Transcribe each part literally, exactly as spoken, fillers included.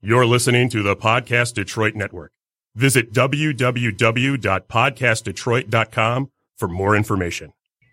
You're listening to the Podcast Detroit Network. Visit w w w dot podcast detroit dot com for more information.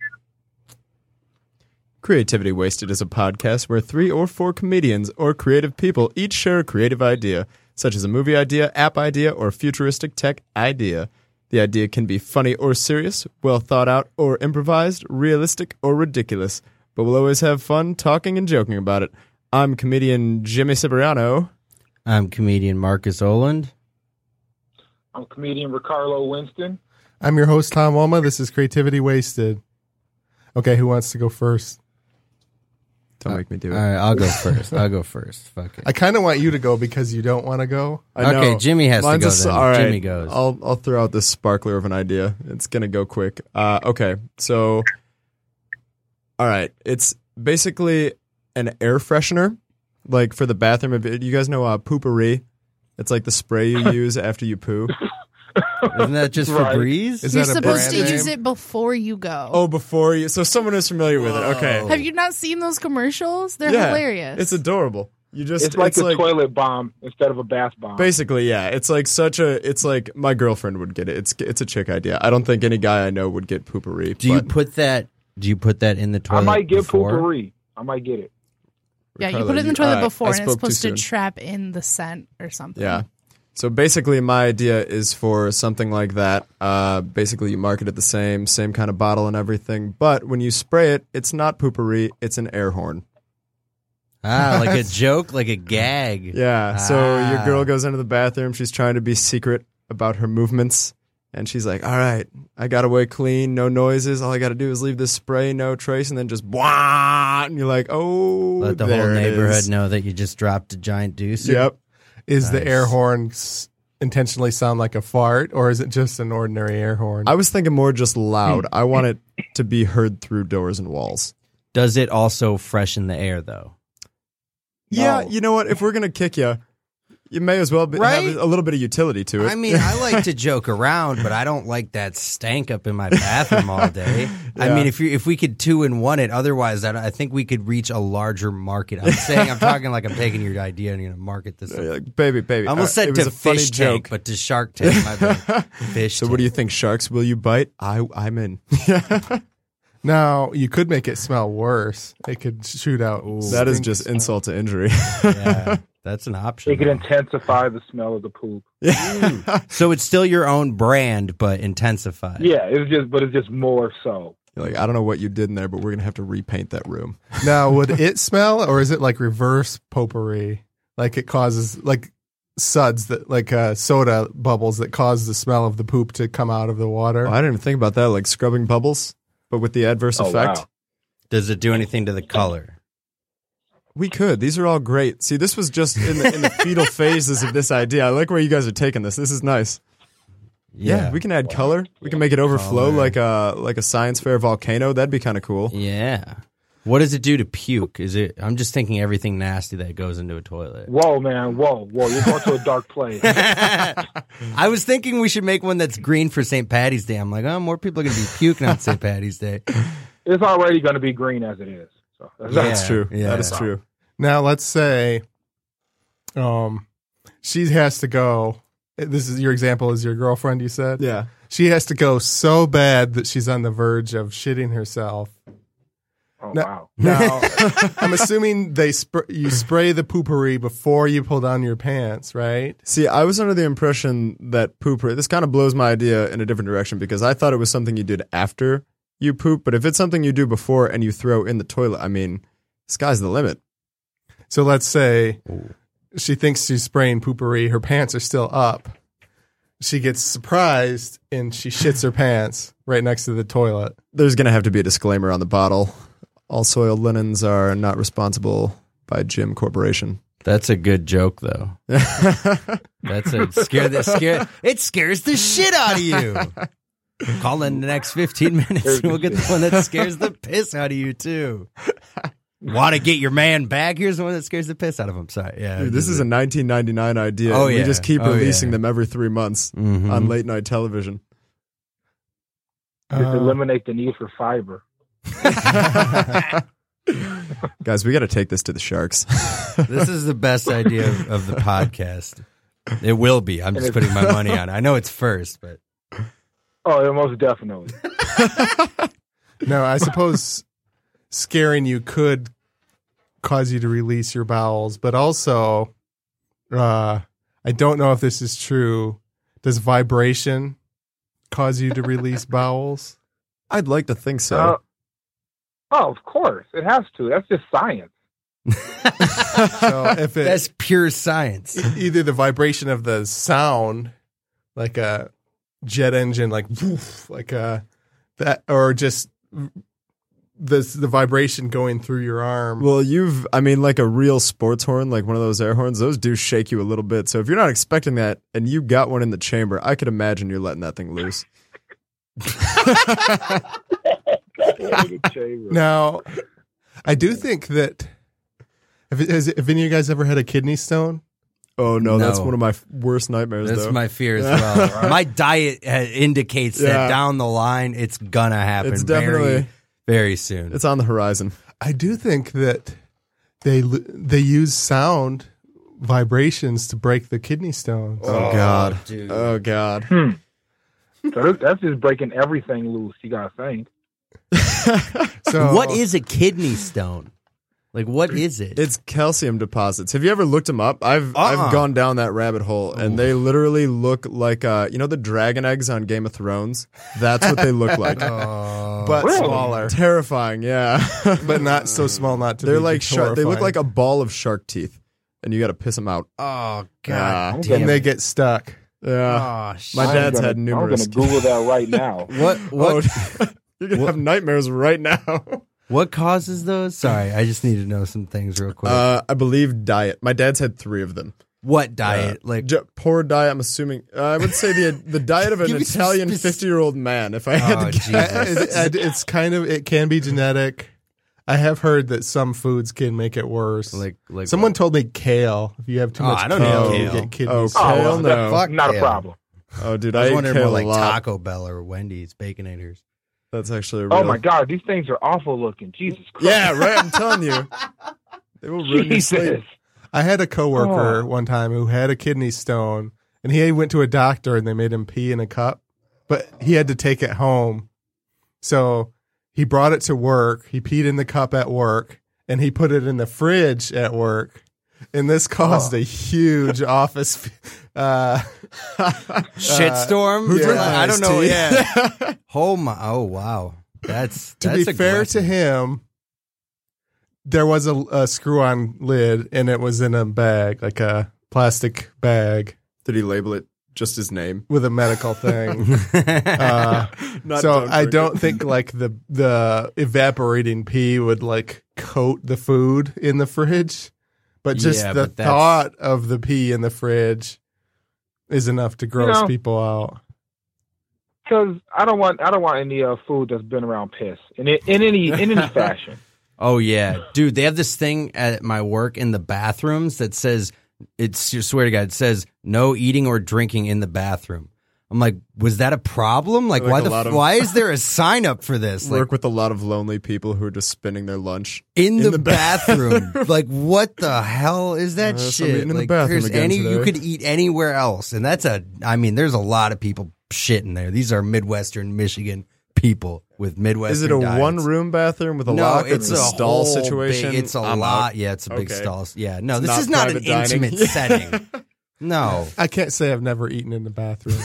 Creativity Wasted is a podcast where three or four comedians or creative people each share a creative idea, such as a movie idea, app idea, or futuristic tech idea. The idea can be funny or serious, well thought out or improvised, realistic or ridiculous, but we'll always have fun talking and joking about it. I'm comedian Jimmy Cipriano. I'm comedian Marcus Oland. I'm comedian Ricardo Winston. I'm your host, Tom Woma. This is Creativity Wasted. Okay, who wants to go first? Don't make me do it. All right, I'll go first. I'll go first. Fuck it. I kind of want you to go because you don't want to go. I know. Okay, Jimmy has Mine's to go a s- then. all right, Jimmy goes. I'll I'll throw out this sparkler of an idea. It's gonna go quick. Uh, okay, so all right, it's basically an air freshener, like for the bathroom. If you guys know uh, Poopery, it's like the spray you use after you poo. Isn't that just Right. Febreze? Is You're that a supposed brand to use name? it before you go. Oh, before you. So someone is familiar with it. Okay, Have you not seen those commercials? They're yeah, hilarious. It's adorable. You just It's like a toilet bomb instead of a bath bomb. Basically, yeah. It's like such a. It's like my girlfriend would get it. It's it's a chick idea. I don't think any guy I know would get Poopery. Do you but put that? Do you put that in the toilet? I might get before? poopery. I might get it. yeah, you Ricardo, put it in the you- toilet all right, before, I and it's spoke too supposed to soon. trap in the scent or something. Yeah. So basically, my idea is for something like that. Uh, basically, you market it the same, same kind of bottle and everything. But when you spray it, it's not Poopery. It's an air horn. Ah, like a joke, like a gag. Yeah. So Ah. your girl goes into the bathroom. She's trying to be secret about her movements. And she's like, all right, I got away clean, no noises. All I got to do is leave this spray, no trace, and then just blah. And you're like, oh, Let the there whole it neighborhood is. know that you just dropped a giant deuce. Yep. Is the Nice. air horn s- intentionally sound like a fart, or is it just an ordinary air horn? I was thinking more just loud. I want it to be heard through doors and walls. Does it also freshen the air though? Yeah, No. you know what? If we're going to kick you, you may as well be, Right? have a little bit of utility to it. I mean, I like to joke around, but I don't like that stank up in my bathroom all day. I Yeah. mean, if you if we could two and one it, otherwise, I, I think we could reach a larger market. I'm saying, I'm talking like I'm taking your idea and going to market this. You're like, baby, baby. I almost All right, said it was to a funny fish joke. tank, but to Shark Tank. My bad. Fish. So what do you tank. think? Sharks, will you bite? I, I'm in. Now, you could make it smell worse. It could shoot out. That is stink just smell. insult to injury. Yeah, that's an option. It could intensify the smell of the poop. So it's still your own brand, but intensified. Yeah, it's just, but it's just more so. You're like, I don't know what you did in there, but we're going to have to repaint that room. Now, would it smell, or is it like reverse potpourri? Like it causes, like suds that, like uh, soda bubbles that cause the smell of the poop to come out of the water? Oh, I didn't even think about that, like scrubbing bubbles, but with the adverse Oh, effect. wow. Does it do anything to the color? We could. These are all great. See, this was just in the, in the fetal phases of this idea. I like where you guys are taking this. This is nice. Yeah, we can add color. We can make it overflow Color. like a like a science fair volcano. That'd be kind of cool. Yeah. What does it do to puke? Is it? I'm just thinking everything nasty that goes into a toilet. Whoa, man. Whoa, whoa. You're going to a dark place. I was thinking we should make one that's green for Saint Patty's Day. I'm like, oh, more people are going to be puking on Saint Patty's Day. It's already going to be green as it is. So that's Yeah. That's true. yeah. That is true. Now, let's say um, she has to go. This is your example, is your girlfriend, you said? Yeah. She has to go so bad that she's on the verge of shitting herself. Oh, No. wow. Now, I'm assuming they sp- you spray the poopery before you pull down your pants, right? See, I was under the impression that pooper. This kind of blows my idea in a different direction because I thought it was something you did after you poop. But if it's something you do before and you throw in the toilet, I mean, sky's the limit. So let's say she thinks she's spraying poopery. Her pants are still up. She gets surprised and she shits her pants right next to the toilet. There's going to have to be a disclaimer on the bottle. All soiled linens are not responsible by Jim Corporation. That's a good joke, though. That's a scare that scare. It scares the shit out of you. Call in the next fifteen minutes, and we'll get the one that scares the piss out of you too. Want to get your man back? Here's the one that scares the piss out of him. Sorry, yeah. Dude, this is a nineteen ninety-nine idea. Oh, and yeah. We just keep Oh, releasing yeah. them every three months Mhm. on late night television. Just Uh, eliminate the need for fiber. Guys, we got to take this to the Sharks. This is the best idea of, of the podcast. It will be. I'm just putting my money on it. I know it's first, but Oh, yeah, most definitely. No, I suppose scaring you could cause you to release your bowels, but also, uh, I don't know if this is true. Does vibration cause you to release bowels? I'd like to think so. Uh, oh, of course. It has to. That's just science. So if it, that's pure science. e- either the vibration of the sound, like a jet engine, like woof, like a that, or just the the vibration going through your arm. Well, you've, I mean, like a real sports horn, like one of those air horns, those do shake you a little bit. So if you're not expecting that and you got one in the chamber, I could imagine you're letting that thing loose. Now, I do think that. Have, has, have any of you guys ever had a kidney stone? Oh, no, No. that's one of my f- worst nightmares, That's though. my fear as well. My diet uh, indicates Yeah. that down the line, it's gonna happen. It's definitely- very, very soon. It's on the horizon. I do think that they l- they use sound vibrations to break the kidney stones. Oh, God. dude. Oh, God. Hmm. So that- that's just breaking everything loose, you got to think. So What is a kidney stone? Like, what is it? It's calcium deposits. Have you ever looked them up? I've Uh-uh. I've gone down that rabbit hole, and they literally look like uh, you know the dragon eggs on Game of Thrones. That's what they look like. but Really? smaller, Terrifying, yeah. but not so small not to They're be like shark. They look horrifying. like a ball of shark teeth, and you got to piss them out. oh Ah, god, Okay. damn and they it. get stuck. Yeah, Oh, shit. my I'm dad's gonna- had numerous. I'm going to Google that right now. What what Oh, you're gonna have nightmares right now. what causes those? Sorry, I just need to know some things real quick. Uh, I believe diet. My dad's had three of them. what diet? Uh, like, J- poor diet. I'm assuming. Uh, I would say the the diet of an Give me some Italian spec- fifty year old man. If I had oh to guess. Jesus. It- it- it's kind of it can be genetic. I have heard that some foods can make it worse. like, like Someone told me kale. If you have too Oh, much I don't kale, eat you kale. get kidney Oh, stones. Oh, Kale, well, no. that's Fuck not kale. a problem. Oh, dude, I I, was ate wondering kale more like a lot. Taco Bell or Wendy's Baconators. That's actually a real. Oh, my God. These things are awful looking. Jesus Christ. Yeah, right. I'm telling you, they will ruin your sleep. Jesus. I had a coworker Oh. one time who had a kidney stone, and he went to a doctor and they made him pee in a cup, but he had to take it home. So he brought it to work. He peed in the cup at work, and he put it in the fridge at work. And this caused Oh. a huge office uh, Shitstorm. who You're drank like, my I don't iced know. tea? Yeah. oh my. Oh wow. That's to that's be fair to aggressive. him, there was a, a screw-on lid, and it was in a bag, like a plastic bag Did he label it just his name? with a medical thing. Uh, Not so don't I drink don't it. think like the the evaporating pee would like coat the food in the fridge, but just Yeah, the but that's- thought of the pee in the fridge is enough to gross know- people out. Because I don't want I don't want any uh, food that's been around piss in it, in any in any fashion. Oh yeah, dude. They have this thing at my work in the bathrooms that says it's. I swear to God, it says no eating or drinking in the bathroom. I'm like, was that a problem? Like, Like why a the lot of- why is there a sign up for this? Like, Work with a lot of lonely people who are just spinning their lunch. in, the, the bathroom. Like, what the hell is that Uh, so I'm shit? eating in the Like, bathroom there's again any you today. could eat anywhere else, and that's a. I mean, there's a lot of people shitting there. These are Midwestern Michigan people with Midwestern. Is it a diets. one room bathroom with a No, lock? it's a stall whole situation. Big, it's a I'm lot. out. Yeah, it's a big Okay. stall. Yeah, no, It's this not is not an private dining. intimate setting. No. I can't say I've never eaten in the bathroom.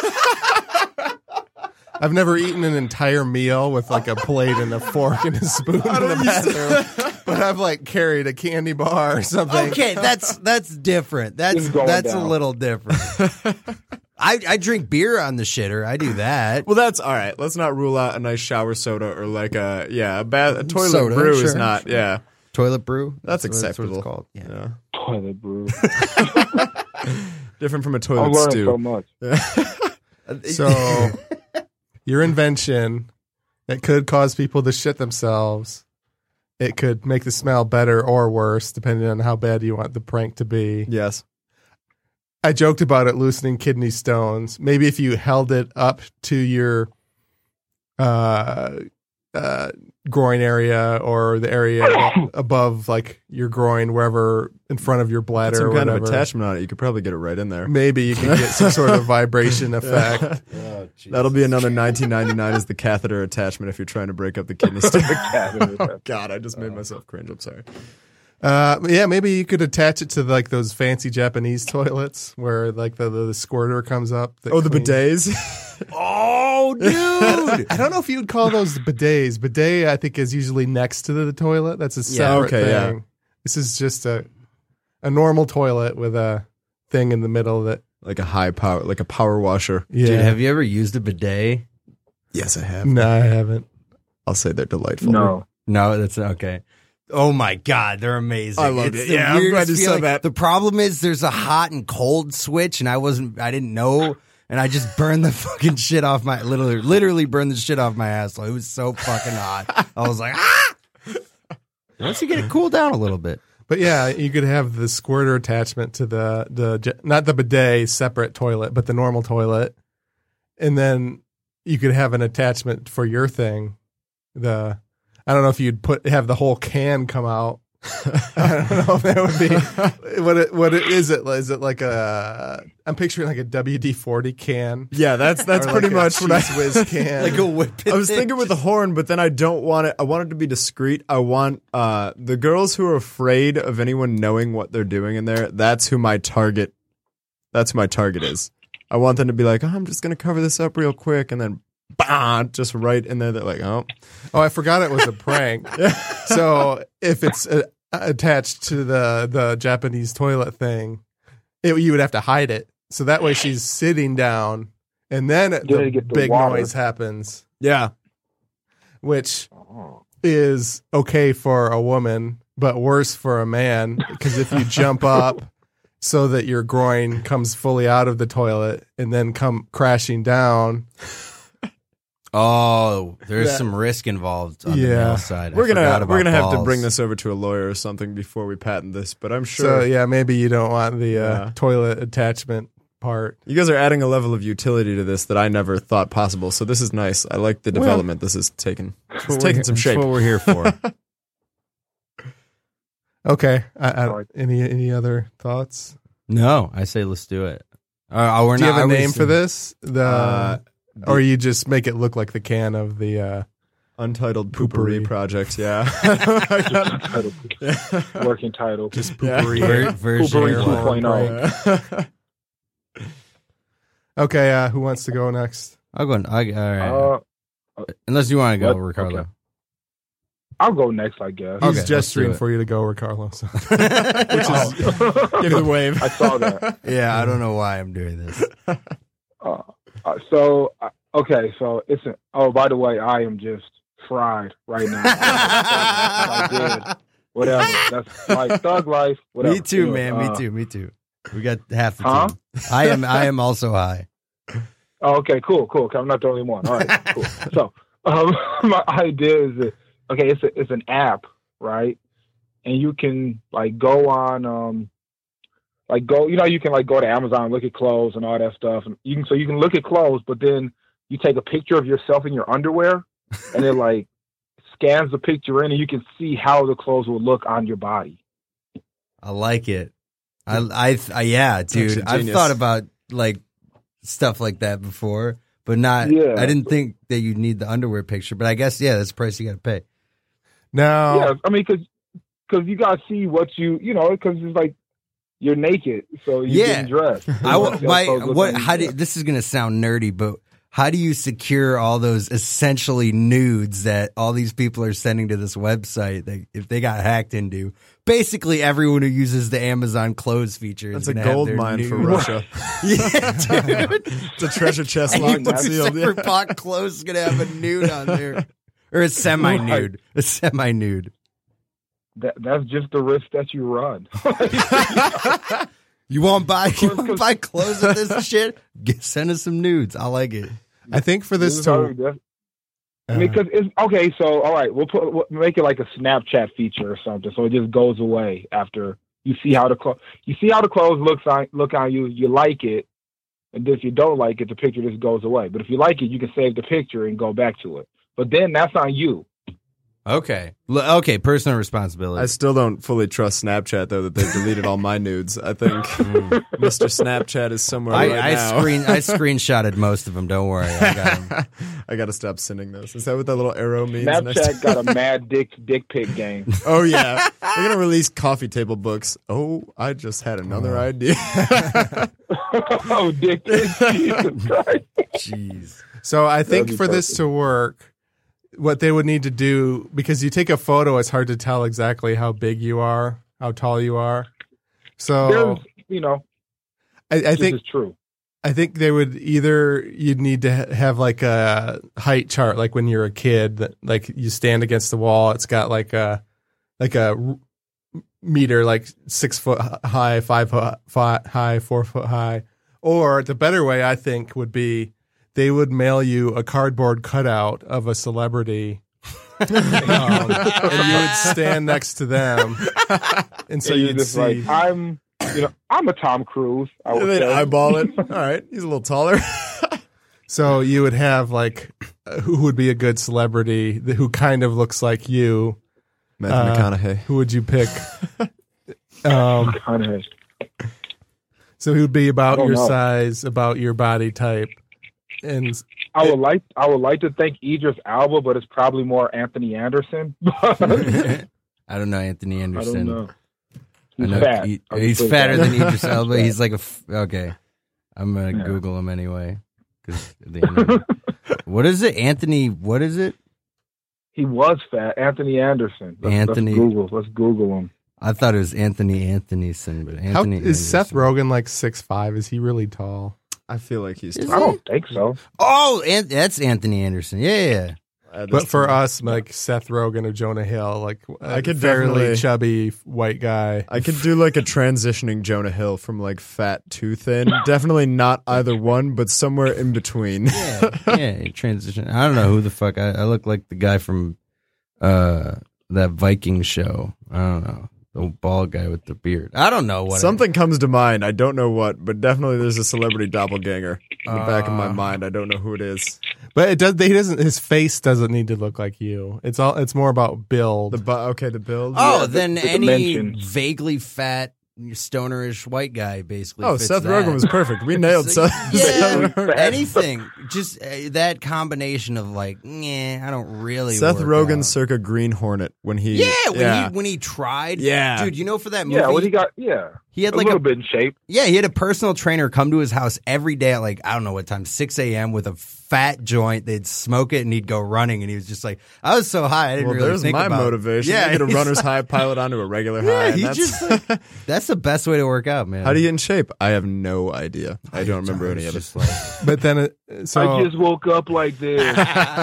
I've never eaten an entire meal with like a plate and a fork and a spoon in the bathroom, but I've like carried a candy bar or something. Okay, that's that's different. That's It's going that's a down. little different. I I drink beer on the shitter. I do that. Well, that's all right. Let's not rule out a nice shower soda or like a yeah a bath a toilet Soda, brew is sure, not yeah Toilet brew. that's, what- what acceptable. it's called. Yeah. Yeah. Toilet brew. Different from a I'm toilet learning stew. so much. So, your invention that could cause people to shit themselves, it could make the smell better or worse, depending on how bad you want the prank to be. Yes. I joked about it loosening kidney stones. Maybe if you held it up to your uh, uh, groin area or the area above like your groin, wherever in front of your bladder Some or kind whatever. of attachment on it. You could probably get it right in there. Maybe you can get some sort of vibration effect. Oh, That'll be another nineteen ninety-nine as the catheter attachment if you're trying to break up the kidney stone. Catheter. Oh, God, I just made myself cringe. I'm sorry. Uh, yeah, maybe you could attach it to like those fancy Japanese toilets where like the, the, the squirter comes up. that Oh, the cleans- bidets? Oh, dude. I don't know if you would call those bidets. Bidet, I think, is usually next to the toilet. That's a separate okay, yeah. thing. This is just a a normal toilet with a thing in the middle that. Like a high power, like a power washer. Yeah. Dude, have you ever used a bidet? Yes, I have. No, I haven't. I'll say they're delightful. No. No, that's okay. Oh my God, they're amazing. I loved It's it. the Yeah, I'm weirdest glad you said feeling. that. The problem is there's a hot and cold switch, and I wasn't, I didn't know, and I just burned the fucking shit off my, literally, literally burned the shit off my asshole. It was so fucking hot. I was like, ah! Once you get it cooled down a little bit. But yeah, you could have the squirter attachment to the the j- not the bidet separate toilet, but the normal toilet, and then you could have an attachment for your thing. The I don't know if you'd put have the whole can come out. I don't know if that would be what it what it is. It is it like a I'm picturing like a W D forty can. Yeah, that's that's Or pretty like a much what I Cheese Whiz can. Like a whip. I was thinking with the horn, but then I don't want it. I want it to be discreet. I want uh, the girls who are afraid of anyone knowing what they're doing in there. That's who my target. That's who my target is. I want them to be like, oh, I'm just gonna cover this up real quick, and then, bah, just right in there. They're like, oh, Oh, I forgot it was a prank. So if it's uh, attached to the the Japanese toilet thing, it, you would have to hide it. So that way she's sitting down, and then Yeah, the you get the big water. noise happens, yeah. which is okay for a woman, but worse for a man because if you jump up so that your groin comes fully out of the toilet and then come crashing down. Oh, there's That- some risk involved on the Yeah. male side. I We're gonna forgot about we're gonna have to balls. bring this over to a lawyer or something before we patent this. But I'm sure So yeah, maybe you don't want the uh, Yeah. toilet attachment part. you guys are adding a level of utility to this that I never thought possible. So this is nice. I like the Well, development this is taking. It's What taking we're- some that's shape. what we're here for. Okay. I, I, Right. any any other thoughts? No, I say let's do it. Uh, we're Do you not, have a are we name s- for this? The Uh, or you just make it look like the can of the. Uh, Untitled Poopery. Poopery Project. Yeah. Title. Working title. just Yeah. poopery. Ver- version Poopery one. two point oh. Okay. Uh, who wants to go next? I'll go. I, all right. Uh, Unless you want to go, what? Ricardo. Okay. I'll go next, I guess. Okay, He's let's gesturing do it. for you to go, Carlos. Oh. Give the wave. I saw that. Yeah, I don't know why I'm doing this. Uh, uh, so uh, okay, so it's a, oh, by the way, I am just fried right now. I did whatever. That's like thug life. Whatever. Me too, Anyway, man. uh, Me too. Me too. We got half the Huh? team. I am. I am also high. Oh, okay, cool, cool. 'Cause I'm not the only one. All right, cool. So um, my idea is that okay, it's a, it's an app, right? And you can like go on, um, like go, you know, you can like go to Amazon, look at clothes and all that stuff, and you can so you can look at clothes, but then you take a picture of yourself in your underwear, and it like scans the picture in, and you can see how the clothes will look on your body. I like it. I. I. I yeah, dude. actually I've genius. thought about like stuff like that before, but not. Yeah. I didn't think that you need the underwear picture, but I guess yeah, that's the price you got to pay. Now, Yeah, I mean, because because you gotta see what you you know, because it's like you're naked, so you're Yeah. getting dressed. I You w- know, my clothes look what? like- How do this is gonna sound nerdy, but how do you secure all those essentially nudes that all these people are sending to this website that if they got hacked into? Basically, everyone who uses the Amazon clothes feature is That's a gonna have gold their mine for nude. Russia. Yeah, dude. It's a treasure chest locked Anyone and who sealed. sent for pot clothes is gonna have a nude on there, or a semi-nude, a semi-nude. That, that's just the risk that you run. You want to buy? You want to 'cause- buy clothes with this shit? Get, send us some nudes. I like it. I think for this is to, how- that's- I uh, mean, because it's okay. So, all right, we'll put we'll make it like a Snapchat feature or something, so it just goes away after you see how the clothes you see how the clothes looks on look on you. You like it, and if you don't like it, the picture just goes away. But if you like it, you can save the picture and go back to it. but then that's on you. Okay. L- okay, personal responsibility. I still don't fully trust Snapchat, though, that they've deleted all my nudes. I think Mister Snapchat is somewhere I, right I now. screen I screenshotted most of them. Don't worry, I got them. I got to stop sending those. Is that what that little arrow means? next Snapchat got a mad dick dick pic game. Oh, yeah. They're going to release coffee table books. Oh, I just had another idea. Oh, dick pic. Jesus Christ. Jeez. So I think be for this perfect. to work, what they would need to do, because you take a photo, it's hard to tell exactly how big you are, how tall you are. So There's, you know, I, I this think is true. I think they would either you'd need to ha- have like a height chart, like when you're a kid, that like you stand against the wall. It's got like a like a r- meter, like six foot high, five foot high, four foot high. Or the better way, I think, would be they would mail you a cardboard cutout of a celebrity, um, and you would stand next to them, and so So you're you'd just see. like, I'm, you know, I'm a Tom Cruise. I would They'd say. eyeball it. All right. He's a little taller. So you would have like uh, who would be a good celebrity th- who kind of looks like you. Matthew Uh, McConaughey. Who would you pick? um, Kinda- so he would be I about don't your know. size, about your body type, and I would like, I would like to think Idris Elba, but it's probably more Anthony Anderson. I I don't know Anthony Anderson. don't know. I He's know fat. he- I'll he's just put it fatter that than way. Idris Elba. He's He's like a f- okay. I'm gonna Yeah. Google him anyway. 'Cause the internet- what is it, Anthony? What is it? He was fat. Anthony Anderson. Let's, Anthony- Let's Google. Let's Google him. I thought it was Anthony Anthonyson, but how Anthony is Seth Anderson. Rogen like six five? Is he really tall? I feel like he's Is I tall. don't think so. Oh, An- that's Anthony Anderson. Yeah, yeah. At But this for time. us, like Seth Rogen or Jonah Hill, like I a could fairly definitely- chubby white guy. I could do like a transitioning Jonah Hill from like fat to thin. Definitely not either one, but somewhere in between. Yeah, yeah, transition. I don't know who the fuck. I, I look like the guy from uh, that Viking show. I don't know. The bald guy with the beard. I don't know what. Something comes to mind. I don't know what, but definitely there's a celebrity doppelganger in the back of my Uh. mind. I don't know who it is. But it does. He doesn't. His face doesn't need to look like you. It's all. It's more about build. The bu- okay, the build. Oh, Yeah, then the- the any dimensions. vaguely fat, stonerish white guy basically. oh, fits Seth that. Rogen was perfect. We nailed So, Seth. yeah, Seth Rogen. anything. Just uh, that combination of like, nah, I don't really. Seth work Rogen out. circa Green Hornet when he. Yeah, when yeah. he when he tried. Yeah. dude, you know for that movie. Yeah, when he got, yeah. he had a like little a bit in shape. yeah, he had a personal trainer come to his house every day at like I don't know what time, six a.m. with a fat joint. They'd smoke it and he'd go running, and he was just like, I was so high, I didn't Well, really there's think my about motivation. Yeah, Yeah, get a he's- runner's high, pilot onto a regular high. Yeah, and he that's- just like, that's the best way to work out, man. How do you get in shape? I have no idea. I don't remember any It's of it. just like, But then, it, I so just woke up like this.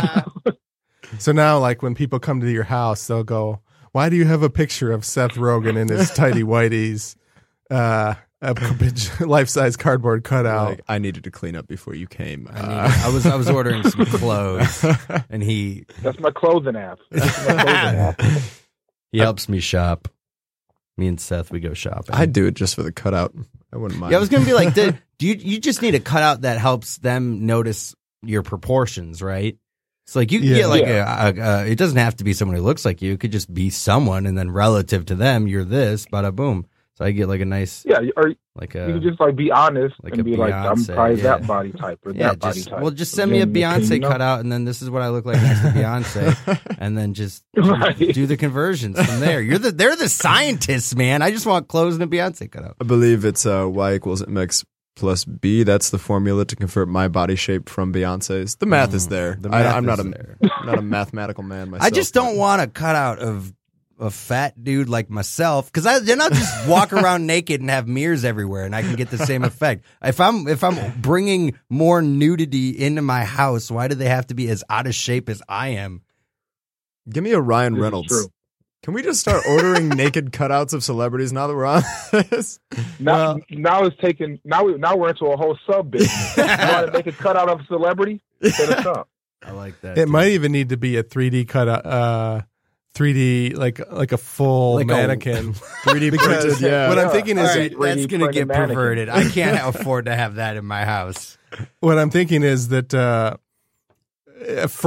so now, like when people come to your house, they'll go, "Why do you have a picture of Seth Rogen in his tidy whities, uh, a life size cardboard cutout?" Like, I needed to clean up before you came. I, mean, Uh, I was I was ordering some clothes, and he That's my clothing app. That's my clothing app. he helps me shop. Me and Seth, we go shopping. I'd do it just for the cutout. I wouldn't mind. Yeah, I was gonna be like, dude, do you you just need a cutout that helps them notice your proportions, right? It's like you can Yeah. get like Yeah. a, a, a. It doesn't have to be someone who looks like you. It could just be someone, and then relative to them, you're this. Bada boom. So I get like a nice, Yeah, or like you a can just like be honest like a and be like, I'm Beyonce, probably yeah. that body type or yeah. that body Just type. well, just send me a Then you can, Beyonce you know. cutout, and then this is what I look like next to Beyonce, and then just Right. do the conversions from there. You're the they're the scientists, man. I just want clothes and a Beyonce cutout. I believe it's uh, Y equals M X plus B. That's the formula to convert my body shape from Beyonce's. The math is there. The I, math I'm not is a there. not a mathematical man myself. I just don't want a cutout of a fat dude like myself because I then I'll just walk around naked and have mirrors everywhere and I can get the same effect. If I'm if I'm bringing more nudity into my house, why do they have to be as out of shape as I am? Give me a Ryan This is Reynolds. true. Can we just start ordering naked cutouts of celebrities now that we're on this? Now, now it's taking. Now we now we're into a whole sub business. You want to make a cutout of a celebrity? Hit us up. I like that. It might even need to be a three D cutout, uh, three D like like a full Like a- mannequin. three D Because printed, yeah. what I'm Yeah. thinking All is right, three D that's gonna get printed mannequin. perverted. I can't afford to have that in my house. what I'm thinking is that uh, a front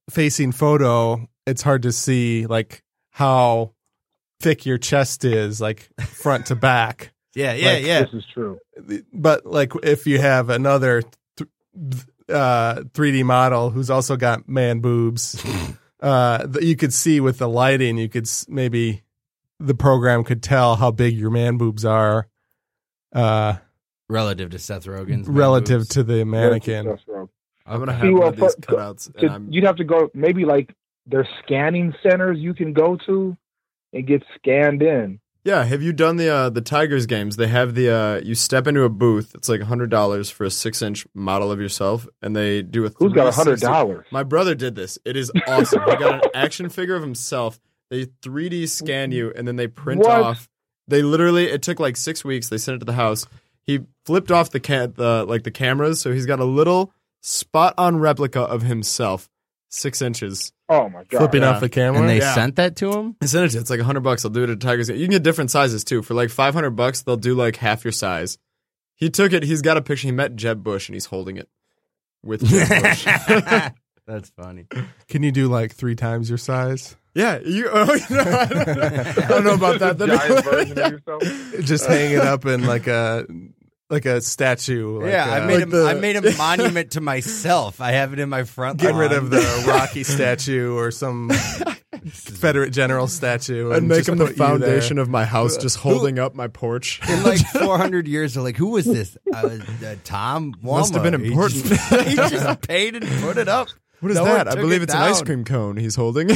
facing photo, it's hard to see like how thick your chest is, like front to back. Yeah, yeah, Like, yeah. This is true. But like if you have another th- uh, three D model who's also got man boobs, uh, that you could see with the lighting, you could s- maybe the program could tell how big your man boobs are, uh, Relative to Seth Rogen's man relative boobs. to the mannequin. That's right. I'm gonna have See, one well, of these for- cutouts, and So I'm you'd have to go maybe like there's scanning centers you can go to and get scanned in. yeah. Have you done the uh, the Tigers games? They have the uh, you step into a booth. It's like a hundred dollars for a six inch model of yourself, and they do a. Who's got a hundred three sixty dollars? My brother did this. It is awesome. He got an action figure of himself. They three D scan you, and then they print What? off. They literally, it took like six weeks. They sent it to the house. He flipped off the ca- the like the cameras, so he's got a little spot on replica of himself, six inches. Oh my god! Flipping Yeah. off the camera. And they Yeah. sent that to him? I sent it to you. It's like a hundred bucks. I'll do it at Tigers. You can get different sizes too. For like five hundred bucks, they'll do like half your size. He took it. He's got a picture. He met Jeb Bush, and he's holding it with Jeb Bush. That's funny. Can you do like three times your size? Yeah, you. Oh, you know, I, don't, I don't know about that. That'd be- Giant version of yourself. Just hang it up in like a like a statue. Like yeah, uh, I made like a, the- I made a monument to myself. I have it in my front get lawn. rid of the Rocky statue or some Confederate general statue I'd and make just him the put you there. foundation of my house, just holding up my porch. In like four hundred years, they're like, who was this? Uh, uh, Tom Walma. Must have been He important. just- He just, paid and put it up. What is No one that? I took believe it it's an ice down. cream cone he's holding.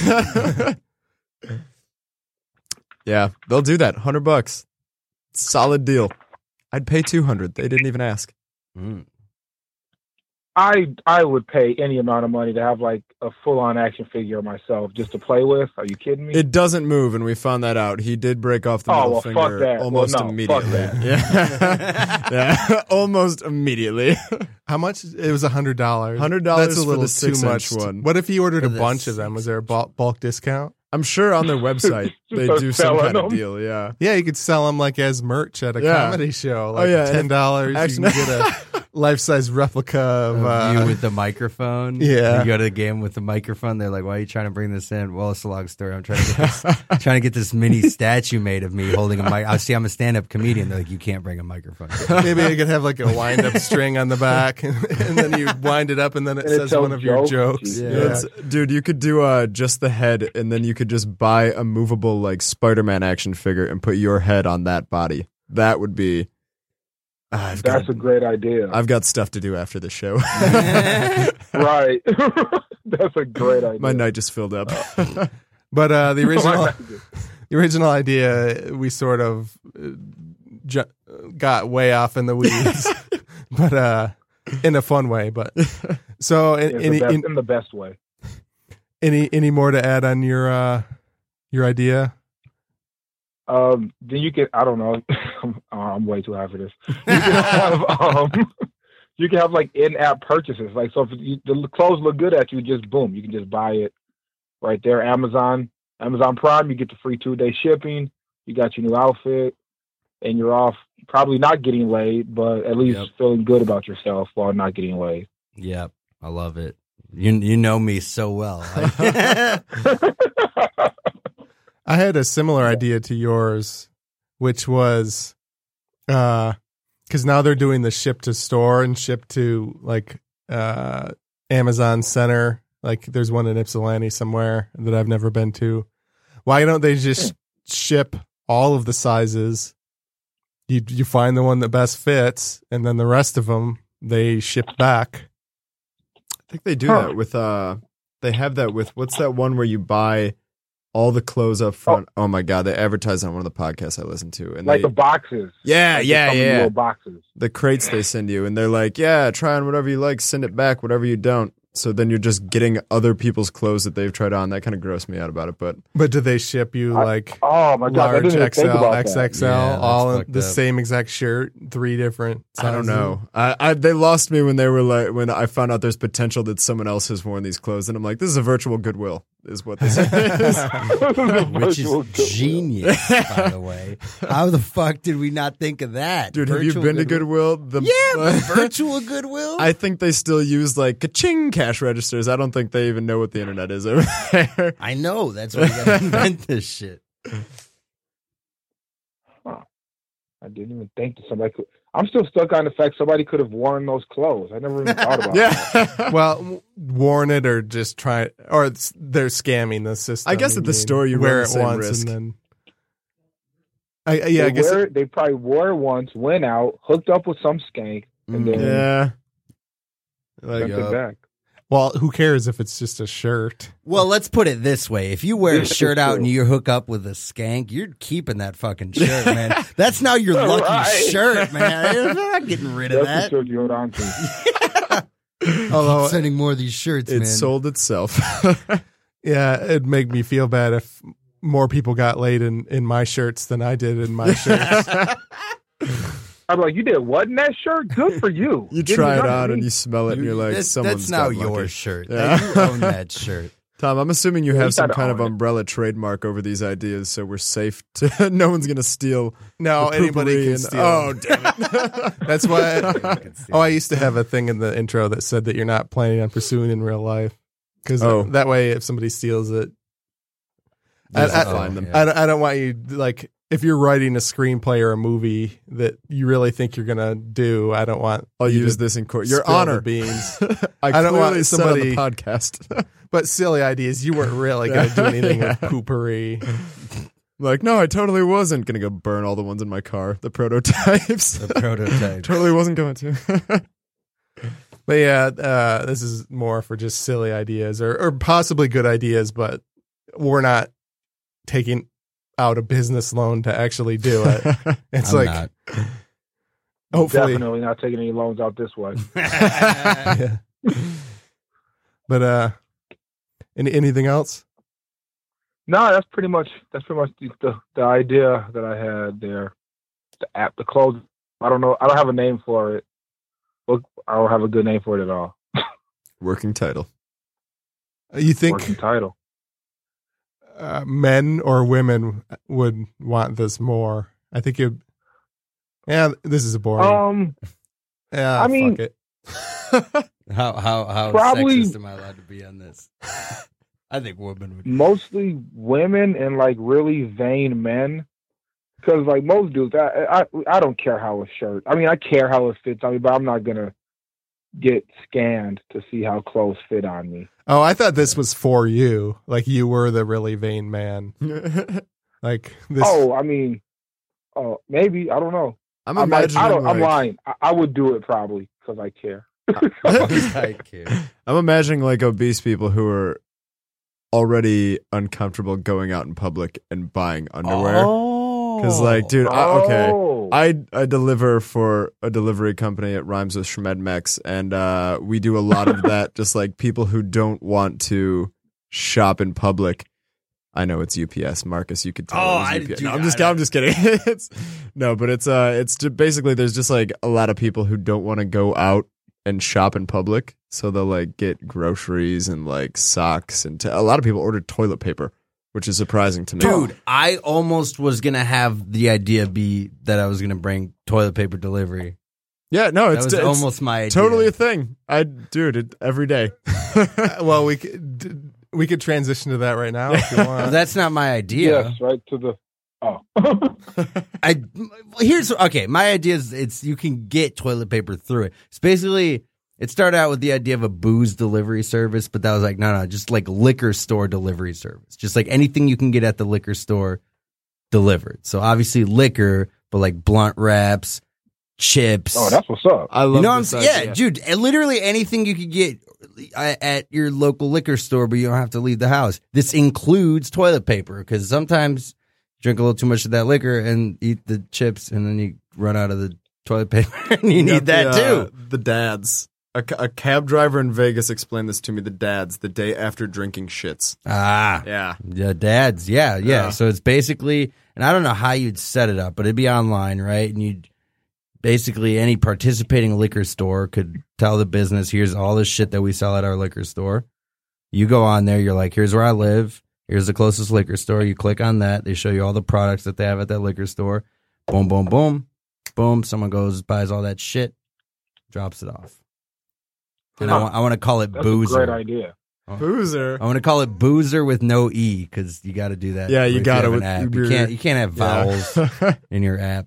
Yeah, they'll do that. Hundred bucks, solid deal. I'd pay two hundred. They didn't even ask. Mm. I I would pay any amount of money to have like a full on action figure of myself just to play with. Are you kidding me? It doesn't move, and we found that out. He did break off the Oh, middle well, fuck finger that. Well, almost no, fuck immediately. that. Yeah, yeah, almost immediately. How much? It was a hundred dollars. Hundred dollars That's a for little the too six-inch much. one. What if you ordered For a the bunch of them? Was there a bulk, bulk discount? I'm sure on their website they Start do some selling kind of them. deal. Yeah. Yeah, you could sell them like as merch at a Yeah. comedy show. Like Oh, yeah, and ten dollars. You actually- can get a life size replica of. Of Uh, you with the microphone. Yeah. You go to the game with the microphone. They're like, why are you trying to bring this in? Well, it's a long story. I'm trying to get this, trying to get this mini statue made of me holding a mic. I see I'm a stand up comedian. They're like, you can't bring a microphone. maybe you could have like a wind up string on the back, and, and then you wind it up, and then it And it says tells one of your jokes. jokes. Yeah. Yeah. It's- dude, you could do uh, just the head, and then you could just buy a movable like Spider-Man action figure and put your head on that body. That would be. Ah, I've That's got, a great idea. I've got stuff to do after the show. Right. That's a great idea. My night just filled up. But uh, the original, the original idea, we sort of uh, ju- got way off in the weeds, but uh, in a fun way. But so, in, any, the best, in- in the best way. any any more to add on your uh, your idea? Um, then you can, I don't know, I'm, I'm way too high for this. You can have, um, you can have like in-app purchases. Like, so if you, the clothes look good at you, just boom, you can just buy it right there. Amazon, Amazon Prime, you get the free two-day shipping. You got your new outfit, and you're off. Probably not getting laid, but at least Yep. feeling good about yourself while not getting laid. Yep. I love it. You you know me so well. I had a similar idea to yours, which was uh because now they're doing the ship to store and ship to like uh Amazon Center. Like there's one in Ypsilanti somewhere that I've never been to. Why don't they just ship all of the sizes? You you find the one that best fits, and then the rest of them they ship back. I think they do Huh. that with uh they have that with what's that one where you buy all the clothes up front. Oh, my god, they advertise on one of the podcasts I listen to, and Like they, the boxes. yeah, Like, they yeah, come in yeah, little boxes. the crates they send you, and they're like, yeah, try on whatever you like, send it back, whatever you don't. So then you're just getting other people's clothes that they've tried on. That kind of grossed me out about it, but But do they ship you I- like Oh my god, I large didn't even X think L, about X that. X L, Yeah, that's all in fucked the up. same exact shirt, three different sizes? I don't know. I, I they lost me when they were like when I found out there's potential that someone else has worn these clothes, and I'm like, this is a virtual Goodwill. is what this is. Which Virtual is Goodwill. genius, by the way. How the fuck did we not think of that? Dude, have you Virtual been to Goodwill? The, Yeah, but virtual Goodwill? I think they still use like ka-ching cash registers. I don't think they even know what the internet is over there. I know. That's why you gotta invent this shit. Huh. I didn't even think that somebody could. I'm still stuck on the fact somebody could have worn those clothes. I never even thought about that. Yeah. Well, w- warn it or just try it, or it's, they're scamming the system. I guess you at the mean. store you wear run it the same once risk. and then. I, I- yeah, they, I guess. wear, it- they probably wore it once, went out, hooked up with some skank, and then Yeah. Like, sent uh, it back. well, who cares if it's just a shirt? Well, let's put it this way. If you wear a This is shirt out and true. you hook up with a skank, you're keeping that fucking shirt, man. That's now your lucky Right. shirt, man. You're not getting rid of That's that. the shirt you hold on to. Although, Keep sending more of these shirts, it man. sold itself. yeah, it'd make me feel bad if more people got laid in, in my shirts than I did in my shirts. I'm like, you did what in that shirt? Good for you. You Didn't try it none of on me. and you smell it and you're like, that's, someone's that's now got your lucky. shirt. Yeah. You own that shirt. Tom, I'm assuming you Yeah, have you some gotta kind of own it. umbrella trademark over these ideas, so we're safe to. No one's gonna steal. No, the anybody poopery can and- steal. Oh, damn it! That's why. Oh, I used to have a thing in the intro that said that you're not planning on pursuing in real life, because Oh. that way, if somebody steals it, I, Just I, find them. I, don't- I don't want you like if you're writing a screenplay or a movie that you really think you're gonna do. I don't want. I'll you use to this in court. Your spill the honor. beans. I, I don't clearly want said on somebody- the podcast. But silly ideas. You weren't really gonna do anything with poopery. Like, no, I totally wasn't gonna go burn all the ones in my car, the prototypes. The prototype. Totally wasn't going to. But yeah, uh, this is more for just silly ideas or, or possibly good ideas, but we're not taking out a business loan to actually do it. It's I'm like not. hopefully, Definitely not taking any loans out this way. yeah. But uh, any anything else? No, that's pretty much that's pretty much the, the the idea that I had there. The app, the clothes. I don't know. I don't have a name for it. Look, I don't have a good name for it at all. Working title. You think Working title. uh, men or women would want this more? I think it. Yeah, this is a boring. Um, yeah, I mean- fuck it. How how how Probably- sexist am I allowed to be on this? I think women would. mostly women and like really vain men. Because like most dudes, I, I I don't care how a shirt. I mean, I care how it fits on me, but I'm not gonna get scanned to see how clothes fit on me. Oh, I thought this was for you. Like you were the really vain man. Like this. Oh, I mean, oh, maybe I don't know. I'm I'm, like, imagining. I don't, I'm like- lying. I, I would do it probably because I care. I care. I'm imagining like obese people who are already uncomfortable going out in public and buying underwear. Because, like, dude, I, okay, Oh. I I deliver for a delivery company. It rhymes with Schmedmex, and uh, we do a lot of that. Just like people who don't want to shop in public. I know it's U P S, Marcus. You could tell. Oh, it was I- U P S. dude, No, I'm just I- I'm just kidding. it's, no, but it's uh, it's just basically there's just like a lot of people who don't want to go out and shop in public, so they'll like get groceries and like socks, and t- a lot of people order toilet paper, which is surprising to me. Dude, I almost was gonna have the idea be that I was gonna bring toilet paper delivery. yeah, no, That it's, was it's almost my idea. totally a thing. I dude, it every day. well, we could d- we could transition to that right now if you Well, want. that's not my idea. Yes, right to the. Oh, I here's okay. My idea is it's you can get toilet paper through it. It's basically it started out with the idea of a booze delivery service, but that was like no, no, just like liquor store delivery service, just like anything you can get at the liquor store delivered. So obviously liquor, but like blunt wraps, chips. oh, that's what's up. I love you know what I'm this saying? idea. Yeah, dude. and Literally anything you could get at your local liquor store, but you don't have to leave the house. This includes toilet paper because sometimes you drink a little too much of that liquor and eat the chips, and then you run out of the toilet paper, and you You need got that the, uh, too. The dads. A, ca- a cab driver in Vegas explained this to me. The dads, the day after drinking shits. Ah, Yeah. yeah, dads. Yeah, yeah, Yeah. So it's basically, and I don't know how you'd set it up, but it'd be online, right? And you'd basically any participating liquor store could tell the business, here's all the shit that we sell at our liquor store. You go on there, you're like, here's where I live. Here's the closest liquor store. You click on that. They show you all the products that they have at that liquor store. Boom, boom, boom. Boom. Someone goes, buys all that shit, drops it off. And I, want, I want to call it That's Boozer. a great idea. Boozer. I want to call it Boozer with no E because you got to do that. Yeah, you if gotta have an with app. Uber. You can't, you can't have vowels Yeah. in your app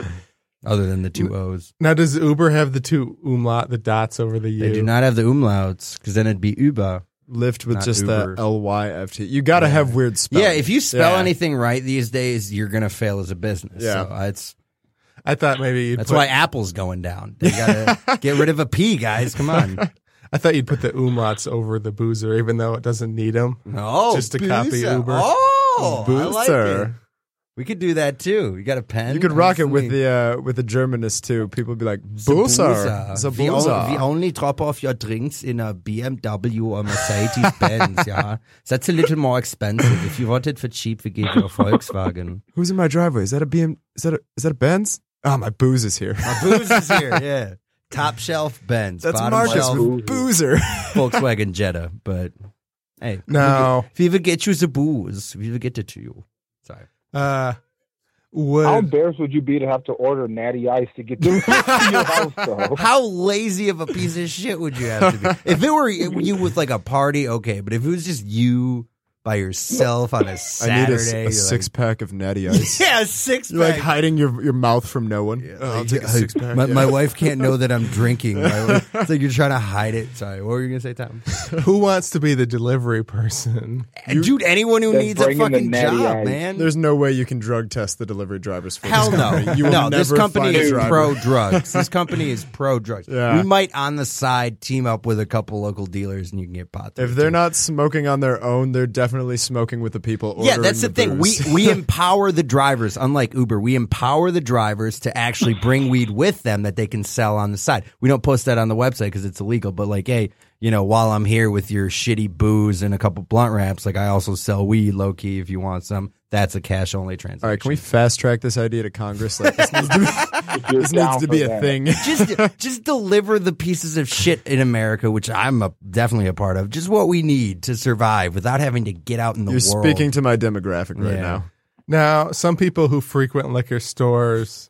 other than the two O's. Now, does Uber have the two umlaut, the dots over the U? They do not have the umlauts because then it'd be Uber. Lyft with Not just Uber. the L Y F T. You got to have weird spelling. Yeah, if you spell Yeah. anything right these days, you're gonna fail as a business. Yeah. So it's I thought maybe you'd that's put, why Apple's going down. They gotta get rid of a P, guys. Come on. I thought you'd put the umlauts over the Boozer, even though it doesn't need them. No, Just to copy Boozer. Uber. Oh, I like it. Boozer. We could do that too. You got a pen? You could rock it with Honestly. the uh, with the Germanist too. People would be like Boozer. Boozer, the We, on- Boozer. we only drop off your drinks in a B M W or Mercedes Benz. Yeah, that's a little more expensive. If you want it for cheap, we give you a Volkswagen. Who's in my driveway? Is that a B M? Is that a is that a Benz? Ah, my booze is here. My booze is here. Yeah, top shelf Benz. That's bottom Marcus shelf with Boozer. Volkswagen Jetta. But hey, No. if we will get you the booze, we will get it to you. Sorry. Uh, would How embarrassed would you be to have to order Natty Ice to get delivered to your house, though? How lazy of a piece of shit would you have to be? If it were you with like a party, okay, but if it was just you by yourself on a I need a, Saturday, s- a you're six like, pack of Natty Ice. yeah, a six You're like pack. hiding your your mouth from no one. Yeah, Oh, I'll like, take a hey, six pack. My, yeah. my wife can't know that I'm drinking. My wife- it's like you're trying to hide it. Sorry, what were you gonna say, Tom? who wants to be the delivery person? Dude, anyone who That's needs a bringing the fucking natty job, ice. man. There's no way you can drug test the delivery drivers for Hell this no. company. You will no, this never company find a is driver. pro drugs. This company is pro drugs. Yeah. We might on the side team up with a couple local dealers and you can get pot. If they're not smoking on their own, they're definitely smoking with the people ordering Yeah, that's the, thing. We booze. we empower the drivers, unlike Uber. We empower the drivers to actually bring weed with them that they can sell on the side. We don't post that on the website because it's illegal. But like, hey, you know, while I'm here with your shitty booze and a couple blunt wraps, like I also sell weed low key if you want some. That's a cash only transaction. All right, can we fast track this idea to Congress? Like, this needs to be, If you're this down needs to for be a that. thing. just just deliver the pieces of shit in America, which I'm a, definitely a part of. Just what we need to survive without having to get out in the You're world. speaking to my demographic right Yeah. now. Now, some people who frequent liquor stores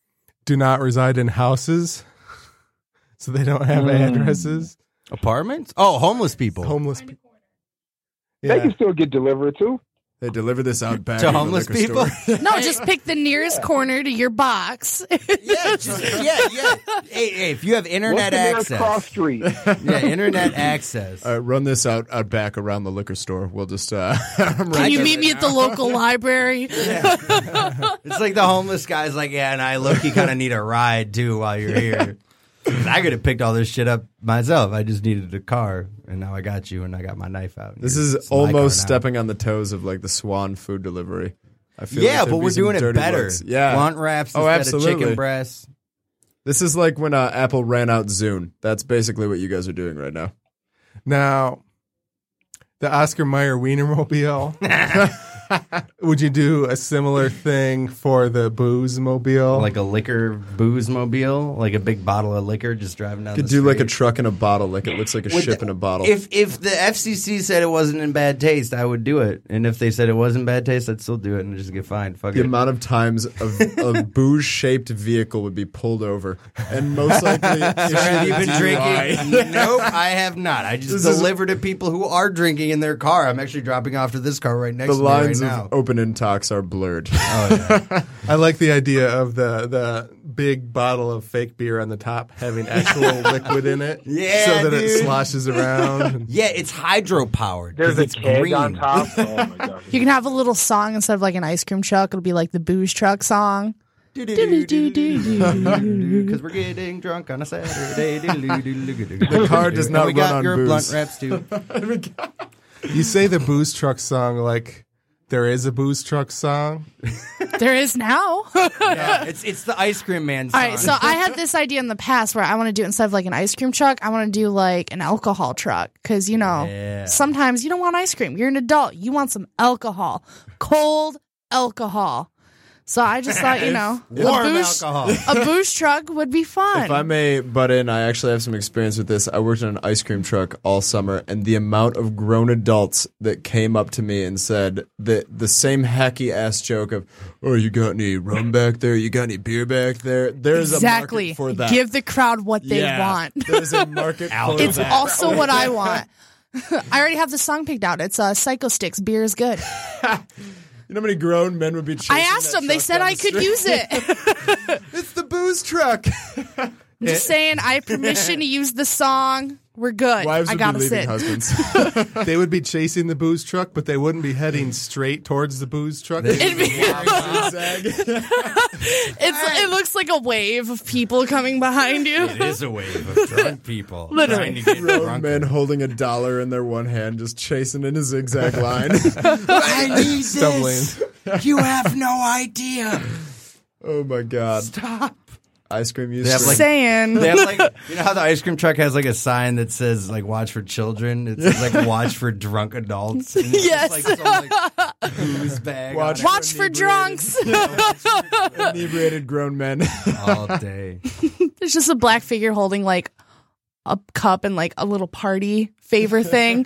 do not reside in houses, so they don't have addresses. Apartments? Oh, homeless people. Homeless people. They Yeah. can still get delivered, too. They deliver this out back To in the homeless liquor people? store. No, just pick the nearest corner to your box. Yeah, just, yeah, yeah. Hey, hey, if you have What's internet the nearest access, cross street? yeah, internet access. All right, run this out, out back around the liquor store. We'll just. Uh, Can you meet me at the local library? It's like the homeless guy's like, yeah, and I look, you kind of need a ride too while you're here. 'Cause I could have picked all this shit up myself. I just needed a car, and now I got you, and I got my knife out. This You're- is it's my car almost now. stepping on the toes of like the Swan food delivery. I feel Yeah, like there'd but be we're some doing it dirty better. looks. Yeah, blunt wraps Oh, instead absolutely. of chicken breasts. this is like when uh, Apple ran out Zune. That's basically what you guys are doing right now. Now, the Oscar Mayer Wienermobile. Would you do a similar thing for the Booze Mobile? Like a liquor booze mobile, like a big bottle of liquor just driving down You the could do like a street. truck in a bottle, like it looks like a With ship the- in a bottle. If if the F C C said it wasn't in bad taste, I would do it. And if they said it wasn't bad taste, I'd still do it and just get fined. Fuck the it. amount of times a, a booze-shaped vehicle would be pulled over, and most likely, Sir, have you been D U I. drinking? Nope, I have not. I just This is- deliver to people who are drinking in their car. I'm actually dropping off to this car right next The to me right lines now. of open and talks are blurred. Oh, yeah. I like the idea of the the big bottle of fake beer on the top having actual liquid in it, Yeah, so that it dude. sloshes around. Yeah, it's hydro powered. There's a it's keg green. on top. Oh, my God. You can have a little song instead of like an ice cream truck. It'll be like the booze truck song. Because The we're getting drunk on a Saturday. the The car does not we run got on your booze. blunt wraps too. You say the Booze Truck song like there is a Booze Truck song. There is now. Yeah, it's it's the ice cream man song. All right, so I had this idea in the past where I want to do instead of like an ice cream truck, I want to do like an alcohol truck because you know Yeah. sometimes you don't want ice cream. You're an adult. You want some alcohol, cold alcohol. So I just thought, you know, a Warm booze, alcohol. a booze truck would be fun. If I may butt in, I actually have some experience with this. I worked in an ice cream truck all summer, and the amount of grown adults that came up to me and said that the same hacky ass joke of, "Oh, you got any rum back there? You got any beer back there?" There's exactly. a market for that. Give the crowd what they Yeah, want. There's a market for It's that. also what I want. I already have the song picked out. It's uh, Psycho Sticks. Beer is good. You know how many grown men would be chasing I asked that them. They truck said down I the could street? use it. It's the booze truck. I'm just saying, I have permission to use the song. We're good. Wives I would gotta be leaving sit. husbands. They would be chasing the booze truck, but they wouldn't be heading straight towards the booze truck. It'd be- Zigzag. It's, it looks like a wave of people coming behind you. It is a wave of drunk people. Literally. trying to get Grown drunker. men holding a dollar in their one hand, just chasing in a zigzag line. I need Stumbling. You have no idea. Oh my god! Stop. Ice cream They used have, to like- Saying. They have like, you know how the ice cream truck has like a sign that says like "Watch for children." It says like "Watch for drunk adults." And it's Yes. just, like, some, like, booze bag. Watch- on Watch for drunks. inebriated grown men. it all day. There's just a black figure holding like a cup and like a little party favor thing.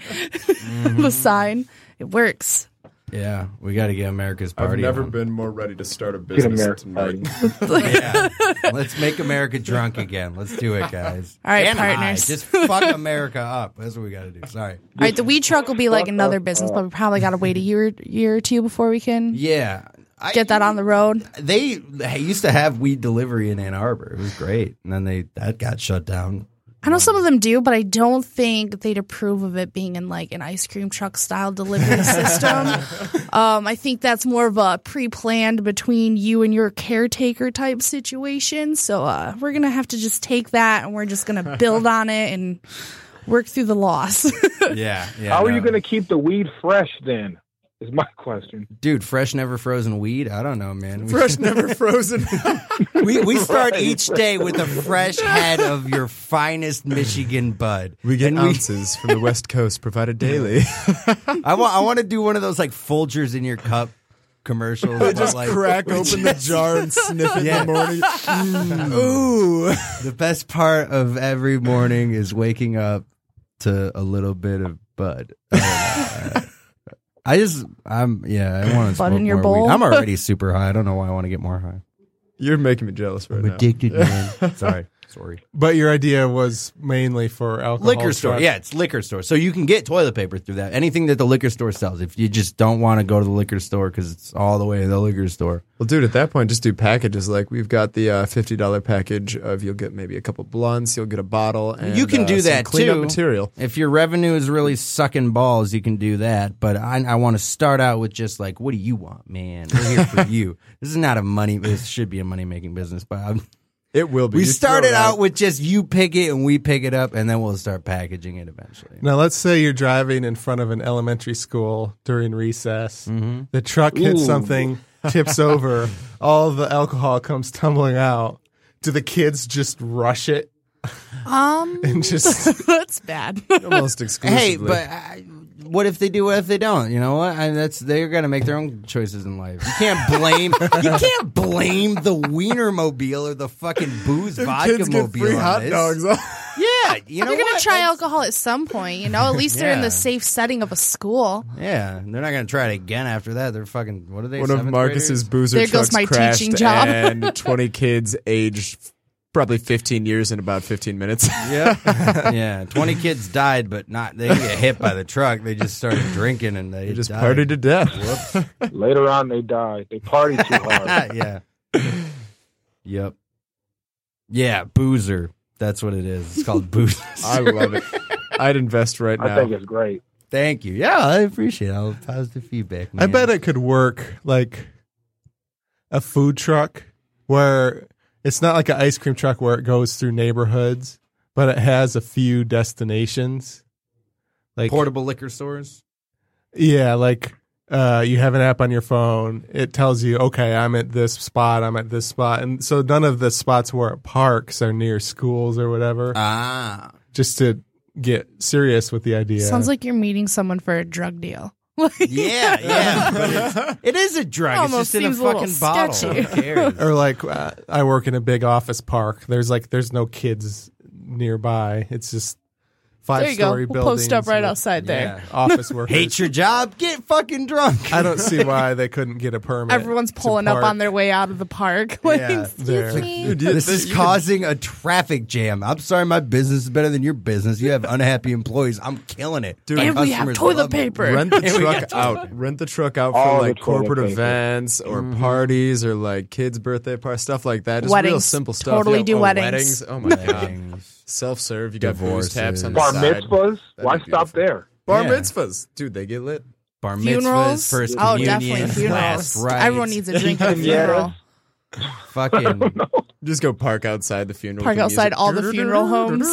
The sign. It works. Yeah, we got to get America's I've party. never on. been more ready to start a Get business America tonight. party. Yeah, let's make America drunk again. Let's do it, guys. All right, And high. partners. Just fuck America up. That's what we got to do. Sorry. All right, the weed truck will be like Fuck another up, business, uh, but we probably got to wait a year, year or two before we can Yeah. I, get that on the road. They, they used to have weed delivery in Ann Arbor. It was great, and then they that got shut down. I know some of them do, but I don't think they'd approve of it being in like an ice cream truck style delivery system. Um, I think that's more of a pre-planned between you and your caretaker type situation. So uh, we're gonna have to just take that and we're just gonna build on it and work through the loss. Yeah, yeah. How are no. you going to keep the weed fresh then? Is my question. dude? Fresh, never frozen weed. I don't know, man. We, Fresh, never frozen. we we start Right. each day with a fresh head of your finest Michigan bud. We get And we- ounces from the West Coast provided daily. I want I want to do one of those like Folgers in your cup commercials. They where, just like, crack open the jar and sniff it Yeah. in the morning. Mm. Ooh. The best part of every morning is waking up to a little bit of bud. I, don't know. I just, I'm, yeah, I want to Bud smoke in your more bowl? weed. I'm already super high. I don't know why I want to get more high. You're making me jealous right I'm now. addicted, man. Sorry, sorry. But your idea was mainly for alcohol. Liquor store, truck. yeah, it's liquor store. So you can get toilet paper through that. Anything that the liquor store sells. If you just don't want to go to the liquor store because it's all the way to the liquor store. Well, dude, at that point, just do packages. Like, we've got the uh, fifty dollars package of you'll get maybe a couple blunts, you'll get a bottle, and You can uh, do some that, cleanup too. material. If your revenue is really sucking balls, you can do that. But I, I want to start out with just like, what do you want, man? We're here for you. This is not a money. This should be a money making business. But I'm, It will be. we You started throw it out with just you pick it and we pick it up, and then we'll start packaging it eventually. Now, let's say you're driving in front of an elementary school during recess. The truck hits Ooh. something, tips over, all the alcohol comes tumbling out. Do the kids just rush it um, and just that's bad. almost exclusively. Hey, but I, what if they do? What if they don't? You know what? I, that's they're gonna make their own choices in life. You can't blame. you can't blame the Wienermobile or the fucking booze vodka kids get mobile. free on hot this. dogs. Yeah, you know They're gonna what? try That's- alcohol at some point, you know. At least they're in Yeah. the safe setting of a school. Yeah, they're not gonna try it again after that. They're fucking. What are they? One of seventh Marcus's graders? boozer There goes trucks my crashed, teaching job. and twenty kids aged probably fifteen years in about fifteen minutes. Yeah, yeah. Twenty kids died, but not. They didn't get hit by the truck. They just started drinking and they They just died. partied to death. Whoops. Later on, they died. They partied too hard. yeah. Yep. Yeah, boozer. That's what it is. It's called boozer. I love it. I'd invest right I now. think it's great. Thank you. Yeah, I appreciate all the positive feedback. I Man. bet it could work like a food truck where it's not like an ice cream truck where it goes through neighborhoods, but it has a few destinations. Like portable liquor stores. yeah, like uh, you have an app on your phone. It tells you, okay, I'm at this spot, I'm at this spot, and so none of the spots where it parks are near schools or whatever. Ah. Just to get serious with the idea. Sounds like you're meeting someone for a drug deal. Yeah, yeah. But it's, it is a drug. It's Almost just in a seems a little fucking bottle. sketchy. Who cares? Or like uh, I work in a big office park. There's like there's no kids nearby. It's just five There you go. story We'll buildings. post up right with outside there. Yeah. Office workers. Hate your job? Get fucking drunk. I don't see why they couldn't get a permit. Everyone's to pulling up park. on their way out of the park. Like, Yeah, excuse there. me. This is causing a traffic jam. I'm sorry, my business is better than your business. You have unhappy employees. I'm killing it. Dude, My And we have customers toilet love me. paper. Rent the And we truck got out. Rent the truck out All for the like toilet corporate paper. events or Mm-hmm. parties or like kids' birthday parties, stuff like that. Just real Weddings. simple stuff. Totally Yeah, do oh, weddings. Oh my god. Weddings. Self serve. You got booze Divorces. taps on the Bar side. mitzvahs? Why That'd be stop beautiful. there? Bar Yeah. mitzvahs, dude. They get lit. Bar Funerals? mitzvahs, first Oh, communion, definitely funerals. last rites. Everyone needs a drink at a Yes. funeral. Fucking Just go park outside the funeral. Park to outside music. all the funeral homes.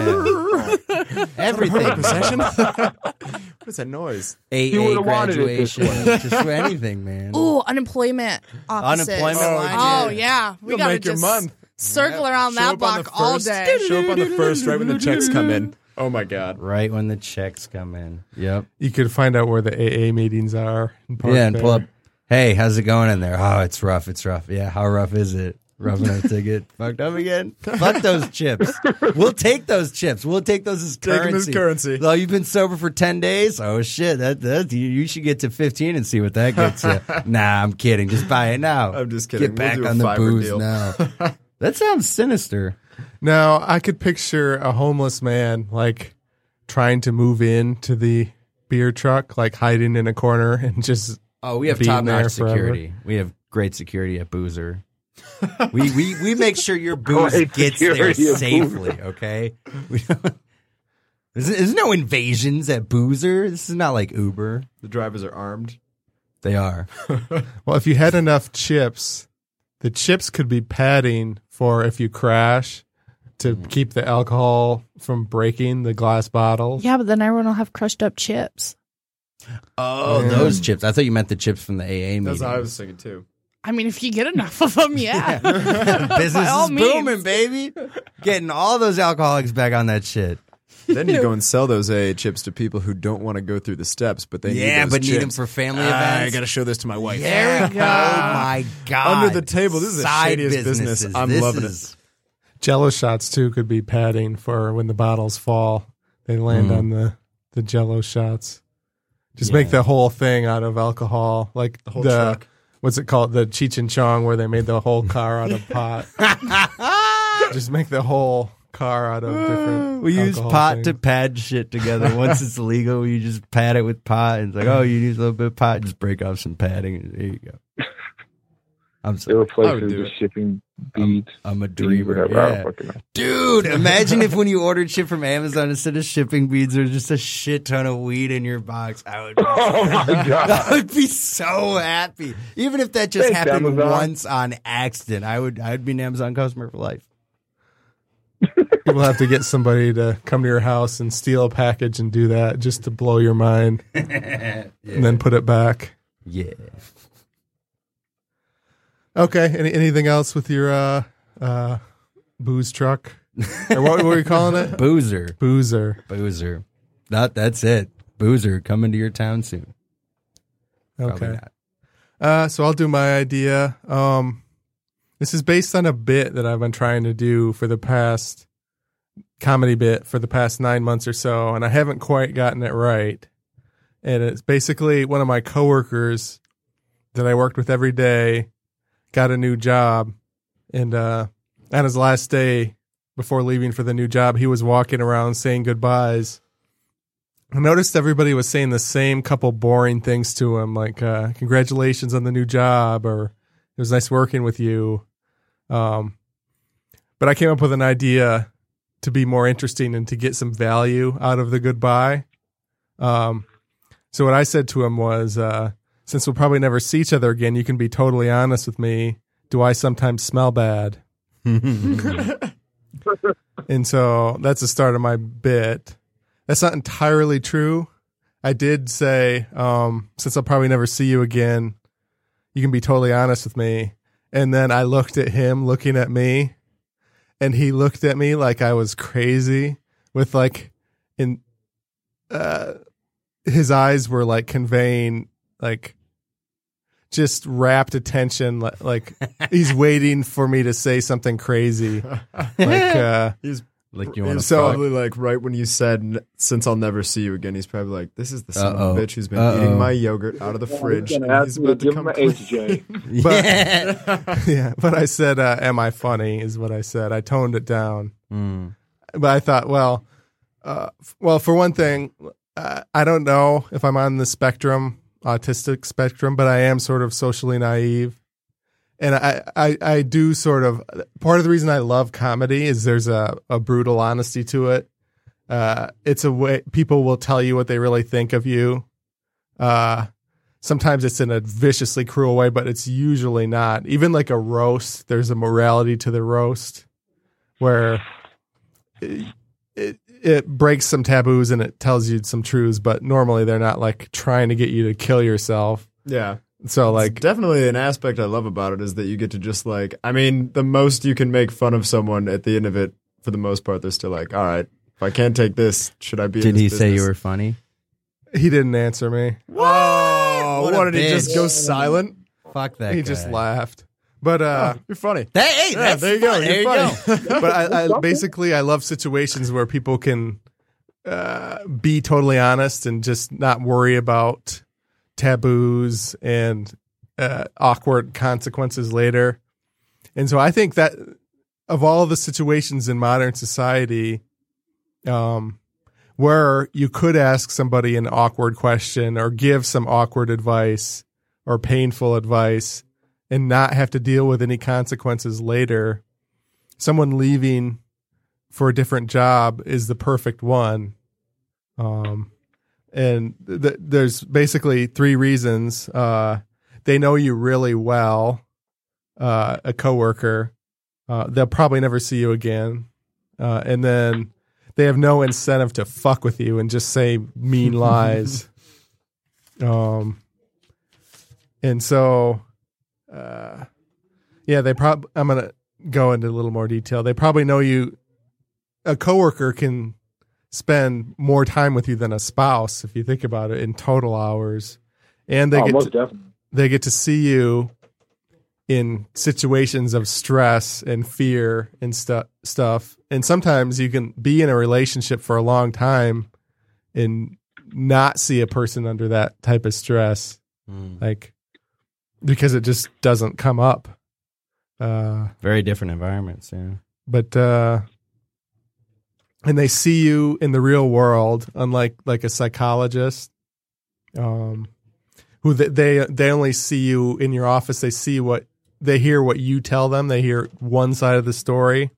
yeah. everything. Procession? What is that noise? A You A would've wanted it this graduation, just for anything, man. Ooh, unemployment offices. Unemployment Oh, line, yeah. yeah. We You'll gotta make your just month. circle Yep. around Show that up on the block all first- day. Show up on the first right when the checks come in. Oh my god. Right when the checks come in. Yep. You could find out where the A A meetings are. And park Yeah, and pull up. there. Hey, how's it going in there? Oh, it's rough. It's rough. Yeah, how rough is it? Rough enough to get fucked up again? Fuck those chips. We'll take those chips. We'll take those as Take 'em currency. as currency. Oh, you've been sober for ten days? Oh, shit. That, that you, you should get to fifteen and see what that gets you. Nah, I'm kidding. Just buy it now. I'm just kidding. Get We'll back do a on the fiver booze deal. now. That sounds sinister. Now I could picture a homeless man like trying to move in to the beer truck, like hiding in a corner and just Oh, we have being top notch there forever. security. We have great security at Boozer. we, we we make sure your booze Great gets there security at safely. Okay, we don't, there's, there's no invasions at Boozer. This is not like Uber. The drivers are armed. They are. well, if you had enough chips, the chips could be padding for if you crash to keep the alcohol from breaking the glass bottles. Yeah, but then everyone will have crushed up chips. Oh, Yeah. those chips. I thought you meant the chips from the A A meeting. That's what I was thinking too. I mean, if you get enough of them, yeah. Business By all is means. booming, baby. Getting all those alcoholics back on that shit. Then you go and sell those A A chips to people who don't want to go through the steps, but they Yeah, need those but need chips. them for family Ah, I events. got to show this to my wife. There we go. Oh my god! Under the table. This is the Side shadiest business. businesses. I'm This loving is- Jello shots too could be padding for when the bottles fall. They land Mm. on the, the Jello shots. Just Yeah. make the whole thing out of alcohol, like the whole truck. What's it called? The Cheech and Chong, where they made the whole car out of pot. Just make the whole car out of different. We use alcohol pot things. to pad shit together. Once it's legal, you just pad it with pot. And it's like, oh, you use a little bit of pot. Just break off some padding. There you go. I'm There so, were I would places do with it. shipping beads. I'm a beads, dreamer. whatever. I Yeah. don't fucking know. Dude, imagine if when you ordered shit from Amazon, instead of shipping beads, there's just a shit ton of weed in your box. I would be, Oh my I god! would be so happy. Even if that just Thanks, happened Amazon. once on accident, I would I'd be an Amazon customer for life. You'll have to get somebody to come to your house and steal a package and do that just to blow your mind, and then put it back. Yeah. Okay. Any, anything else with your uh, uh, booze truck? Or what were we calling it? Boozer. Boozer. Boozer. That that's it. Boozer coming to your town soon. Probably Okay. not. Uh, so I'll do my idea. Um, this is based on a bit that I've been trying to do for the past comedy bit for the past nine months or so, and I haven't quite gotten it right. And it's basically one of my coworkers that I worked with every day got a new job, and uh, on his last day before leaving for the new job, he was walking around saying goodbyes. I noticed everybody was saying the same couple boring things to him, like uh, "Congratulations on the new job," or "It was nice working with you." Um, but I came up with an idea to be more interesting and to get some value out of the goodbye. Um, so what I said to him was, uh, "Since we'll probably never see each other again, you can be totally honest with me. Do I sometimes smell bad?" And so that's the start of my bit. That's not entirely true. I did say, um, since I'll probably never see you again, you can be totally honest with me. And then I looked at him looking at me, and he looked at me like I was crazy with like, in, uh, his eyes were like conveying like just rapt attention, like, like he's waiting for me to say something crazy. Like uh, He's Like you want to He's probably like right when you said, "Since I'll never see you again," he's probably like, "This is the son Uh-oh. of a bitch who's been Uh-oh. eating my yogurt out of the Yeah, fridge, he's and gonna he's ask me to about to give come him an clean." H J. But Yeah. yeah, but I said, uh, "Am I funny?" is what I said. I toned it down. Mm. But I thought, well, uh, f- well, for one thing, uh, I don't know if I'm on the spectrum, autistic spectrum, but I am sort of socially naive. And I, I, I do sort of, part of the reason I love comedy is there's a, a brutal honesty to it. Uh, it's a way, people will tell you what they really think of you. Uh, sometimes it's in a viciously cruel way, but it's usually not. Even like a roast, there's a morality to the roast where it, it, it breaks some taboos and it tells you some truths, but normally they're not like trying to get you to kill yourself. Yeah. So Like like, definitely an aspect I love about it is that you get to just like, I mean, the most you can make fun of someone at the end of it, for the most part, they're still like, all right, if I can't take this, should I be? Did in he this say you business? were funny? he didn't answer me. Whoa! What What, a did he just bitch. go silent? Fuck that he guy. just laughed. But uh, Oh, you're funny. That, hey, Yeah, that's there you go. fun. You're There you funny. go. but I, I basically I love situations where people can uh, be totally honest and just not worry about taboos and uh, awkward consequences later. And so I think that of all the situations in modern society, um, where you could ask somebody an awkward question or give some awkward advice or painful advice and not have to deal with any consequences later, someone leaving for a different job is the perfect one. Um, and th- there's basically three reasons. Uh, they know you really well, uh, a coworker. Uh, they'll probably never see you again. Uh, and then they have no incentive to fuck with you and just say mean lies. Um, and so, uh, yeah, they probably, I'm going to go into a little more detail. They probably know you, a coworker can spend more time with you than a spouse, if you think about it, in total hours. And they Oh, get most to, definitely. they get to see you in situations of stress and fear and stu- stuff. And sometimes you can be in a relationship for a long time and not see a person under that type of stress, Mm. like, because it just doesn't come up. Uh, Very different environments, yeah. but, uh, and they see you in the real world, unlike like a psychologist, um, who they, they, they only see you in your office. They see what, they hear what you tell them. They hear one side of the story.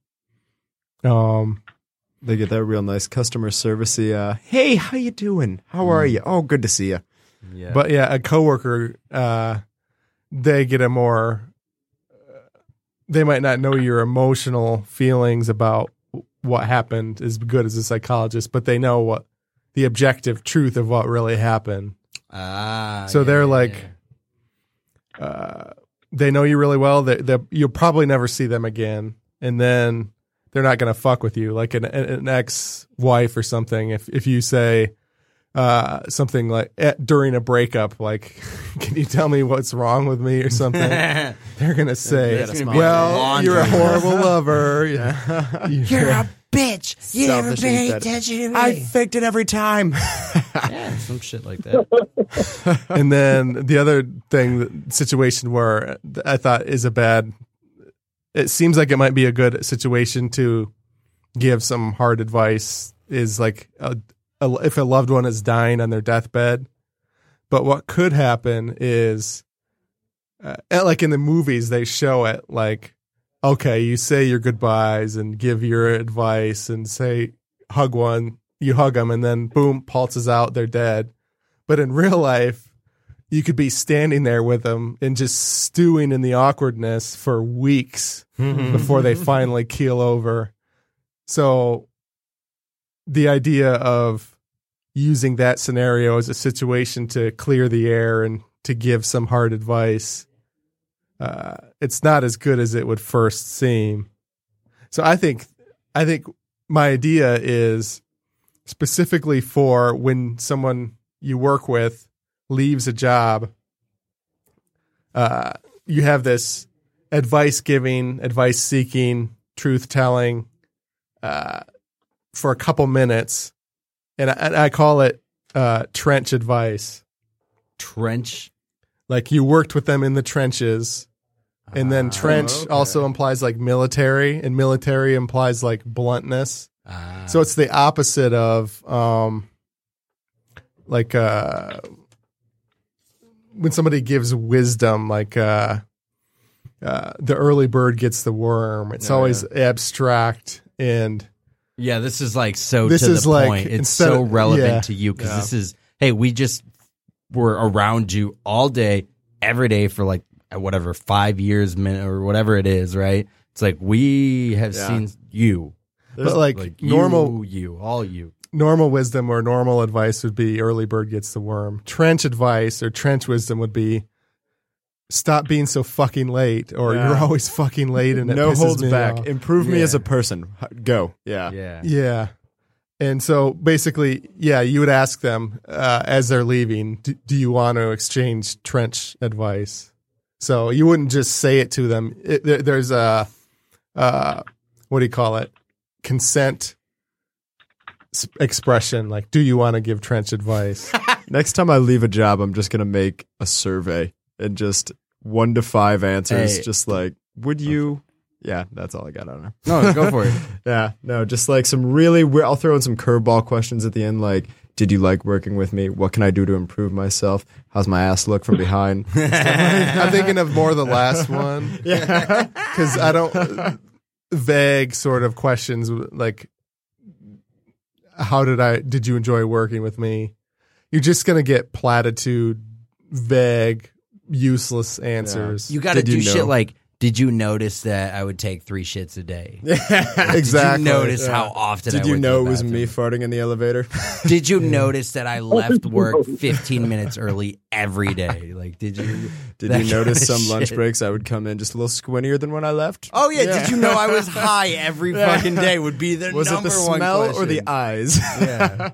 Um, They get that real nice customer servicey. Uh, hey, how you doing? How are you? Oh, good to see you. Yeah. But yeah, a coworker, uh, they get a more, uh, they might not know your emotional feelings about what happened as good as a psychologist, but they know what the objective truth of what really happened. ah, So yeah, they're yeah, like, yeah. uh, they know you really well. They, they, you'll probably never see them again. And then they're not going to fuck with you. Like an, an ex-wife or something. If, if you say, uh, something like eh, during a breakup, like, can you tell me what's wrong with me or something? They're going to say, That's gonna be well, laundry. you're a horrible lover. Yeah. You're a bitch. You never Selfish pay and attention to me. I faked it every time. yeah, some shit like that. And then the other thing, the situation where I thought is a bad, it seems like it might be a good situation to give some hard advice is like a, a, if a loved one is dying on their deathbed. But what could happen is, uh, like in the movies, they show it like, okay, you say your goodbyes and give your advice and say, hug one, you hug them, and then boom, pulses out, they're dead. But in real life, you could be standing there with them and just stewing in the awkwardness for weeks before they finally keel over. So the idea of using that scenario as a situation to clear the air and to give some hard advice, uh, it's not as good as it would first seem. So I think, I think my idea is specifically for when someone you work with leaves a job, uh, you have this advice giving, advice seeking, truth telling uh, for a couple minutes, and I, and I call it uh, trench advice. Trench. Like you worked with them in the trenches, and then trench okay. also implies like military, and military implies like bluntness. Ah. So it's the opposite of um, like uh, when somebody gives wisdom, like uh, uh, the early bird gets the worm. It's Oh, always abstract and Yeah, this is like so This to is the like, point. It's instead so of- relevant yeah. to you because Yeah. this is, hey, we just were around you all day, every day for like whatever, five years minute or whatever it is, right? It's like we have Yeah. seen you. but like, Like normal you, you, all you. normal wisdom or normal advice would be early bird gets the worm. Trench advice or trench wisdom would be stop being so fucking late, or Yeah. you're always fucking late and it No pisses holds me back. off. Improve me Yeah. as a person. H- Go. Yeah. Yeah. Yeah. And so basically, yeah, you would ask them uh, as they're leaving, do, do you want to exchange trench advice? So you wouldn't just say it to them. It, there, there's a, uh, what do you call it? Consent s- expression. Like, do you want to give trench advice? Next time I leave a job, I'm just gonna make a survey and just one to five answers. Hey. Just like, would you? Yeah, that's all I got on it. No, go for it. Yeah, no, just like some really weird. I'll throw in some curveball questions at the end, like, did you like working with me? What can I do to improve myself? How's my ass look from behind? I'm thinking of more the last one. Yeah. Because I don't, vague sort of questions like, how did I, did you enjoy working with me? You're just going to get platitude, vague, useless answers. You got to Did you do know? shit like, did you notice that I would take three shits a day? Exactly. Did you notice Yeah. how often I Did you went to know the it was bathroom? me farting in the elevator? Did you notice that I left work fifteen minutes early every day? Like, did you? Did that you notice kind of some lunch shit? breaks I would come in just a little squintier than when I left? Oh yeah, did you know I was high every Yeah. fucking day? Would be the Was it number the one smell or question. the eyes? Yeah.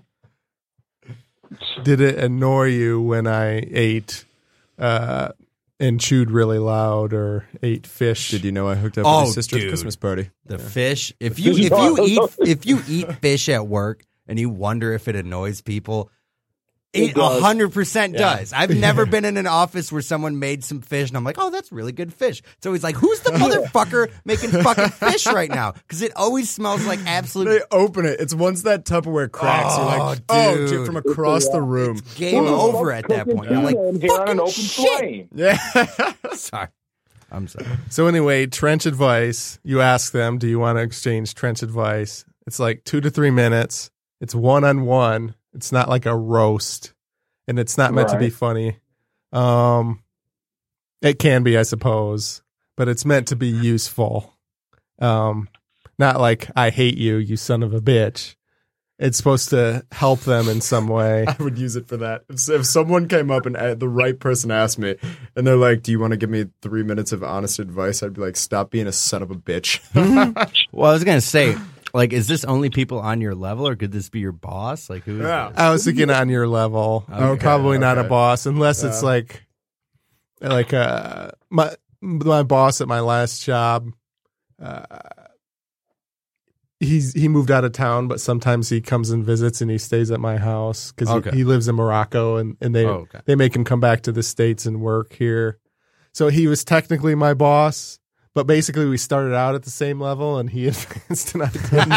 Did it annoy you when I ate uh, and chewed really loud or ate fish? Did you know I hooked up Oh, with your sister at dude. the Christmas party? The fish. If you if you eat if you eat fish at work and you wonder if it annoys people, it a hundred percent does. I've never been in an office where someone made some fish and I'm like, oh, that's really good fish. So he's like, who's the motherfucker making fucking fish right now? Because it always smells like absolute They open it. It's once that Tupperware cracks. you're like, Oh, oh, dude. dude, from across the room. game over at that point. You're like, and here on an fucking open shit. flame. Yeah. Sorry, I'm sorry. So anyway, trench advice. You ask them, do you want to exchange trench advice? It's like two to three minutes. It's one on one. It's not like a roast, and it's not meant to be Right. funny. Um, it can be, I suppose, but it's meant to be useful. Um, not like I hate you, you son of a bitch. It's supposed to help them in some way. I would use it for that. If, if someone came up and uh, the right person asked me, and they're like, do you want to give me three minutes of honest advice? I'd be like, stop being a son of a bitch. Well, I was gonna say, like, is this only people on your level, or could this be your boss? Like, who is Yeah. this? I was thinking on your level. Okay, Probably not a okay. boss, unless it's Yeah. like, like uh, my my boss at my last job. Uh, he's he moved out of town, but sometimes he comes and visits, and he stays at my house because Okay. he, he lives in Morocco, and and they Oh, okay. they make him come back to the States and work here. So he was technically my boss. But basically, we started out at the same level, and he advanced, and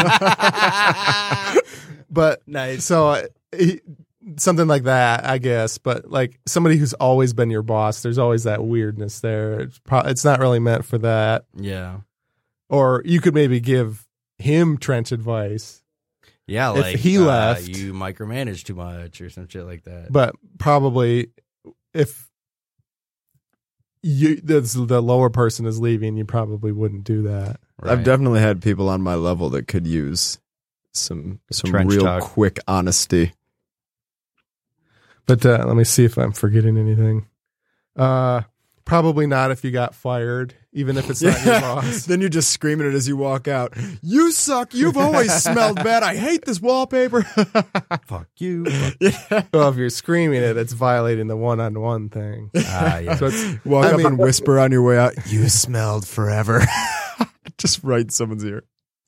I didn't. But Nice. so uh, he, something like that, I guess. But like somebody who's always been your boss, there's always that weirdness there. It's, pro- it's not really meant for that. Yeah. Or you could maybe give him trench advice, Yeah, If like he uh, left- you micromanage too much or some shit like that. but probably if you the, the lower person is leaving, you probably wouldn't do that. Right. I've definitely had people on my level that could use some some Trench real talk. quick honesty. But uh, let me see if I'm forgetting anything. Uh, Probably not if you got fired, even if it's not your boss. Then you're just screaming it as you walk out. You suck. You've always smelled bad. I hate this wallpaper. Fuck you. Fuck. Well, if you're screaming it, it's violating the one-on-one thing. Ah, yeah. So it's, Walk I up mean- and whisper on your way out. You smelled forever. Just right in someone's ear.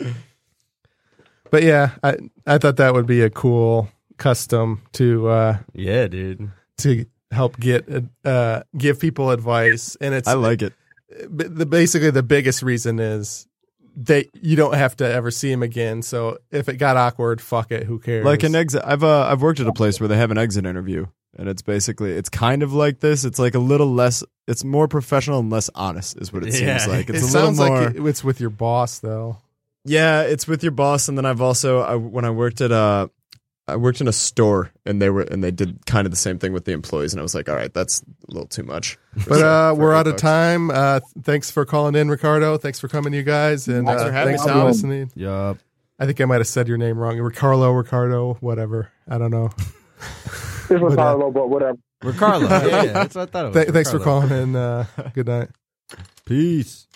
But yeah, I I thought that would be a cool custom to uh, Yeah, dude. to help get uh, give people advice, and it's I like it. the basically the biggest reason is they you don't have to ever see him again. So if it got awkward, fuck it, who cares? Like an exit. I've uh, I've worked at a place where they have an exit interview, and it's basically it's kind of like this. It's like a little less. It's more professional and less honest, is what it Yeah. seems like. It's it a little sounds more. like it- it's with your boss though. Yeah, it's with your boss, and then I've also I, when I worked at uh I worked in a store, and they were and they did kind of the same thing with the employees, and I was like, all right, that's a little too much. But uh, we're out of bucks. time. Uh, thanks for calling in, Ricardo. Thanks for coming, you guys, and Thanks uh, for having thanks me, for Tom. listening. Yup. I think I might have said your name wrong, Ricardo, Ricardo, whatever. I don't know. This was But, uh, Harlow, but whatever. Ricardo. Yeah, yeah, that's what I thought it was. Th- thanks for Ricardo. calling in. Uh, good night. Peace.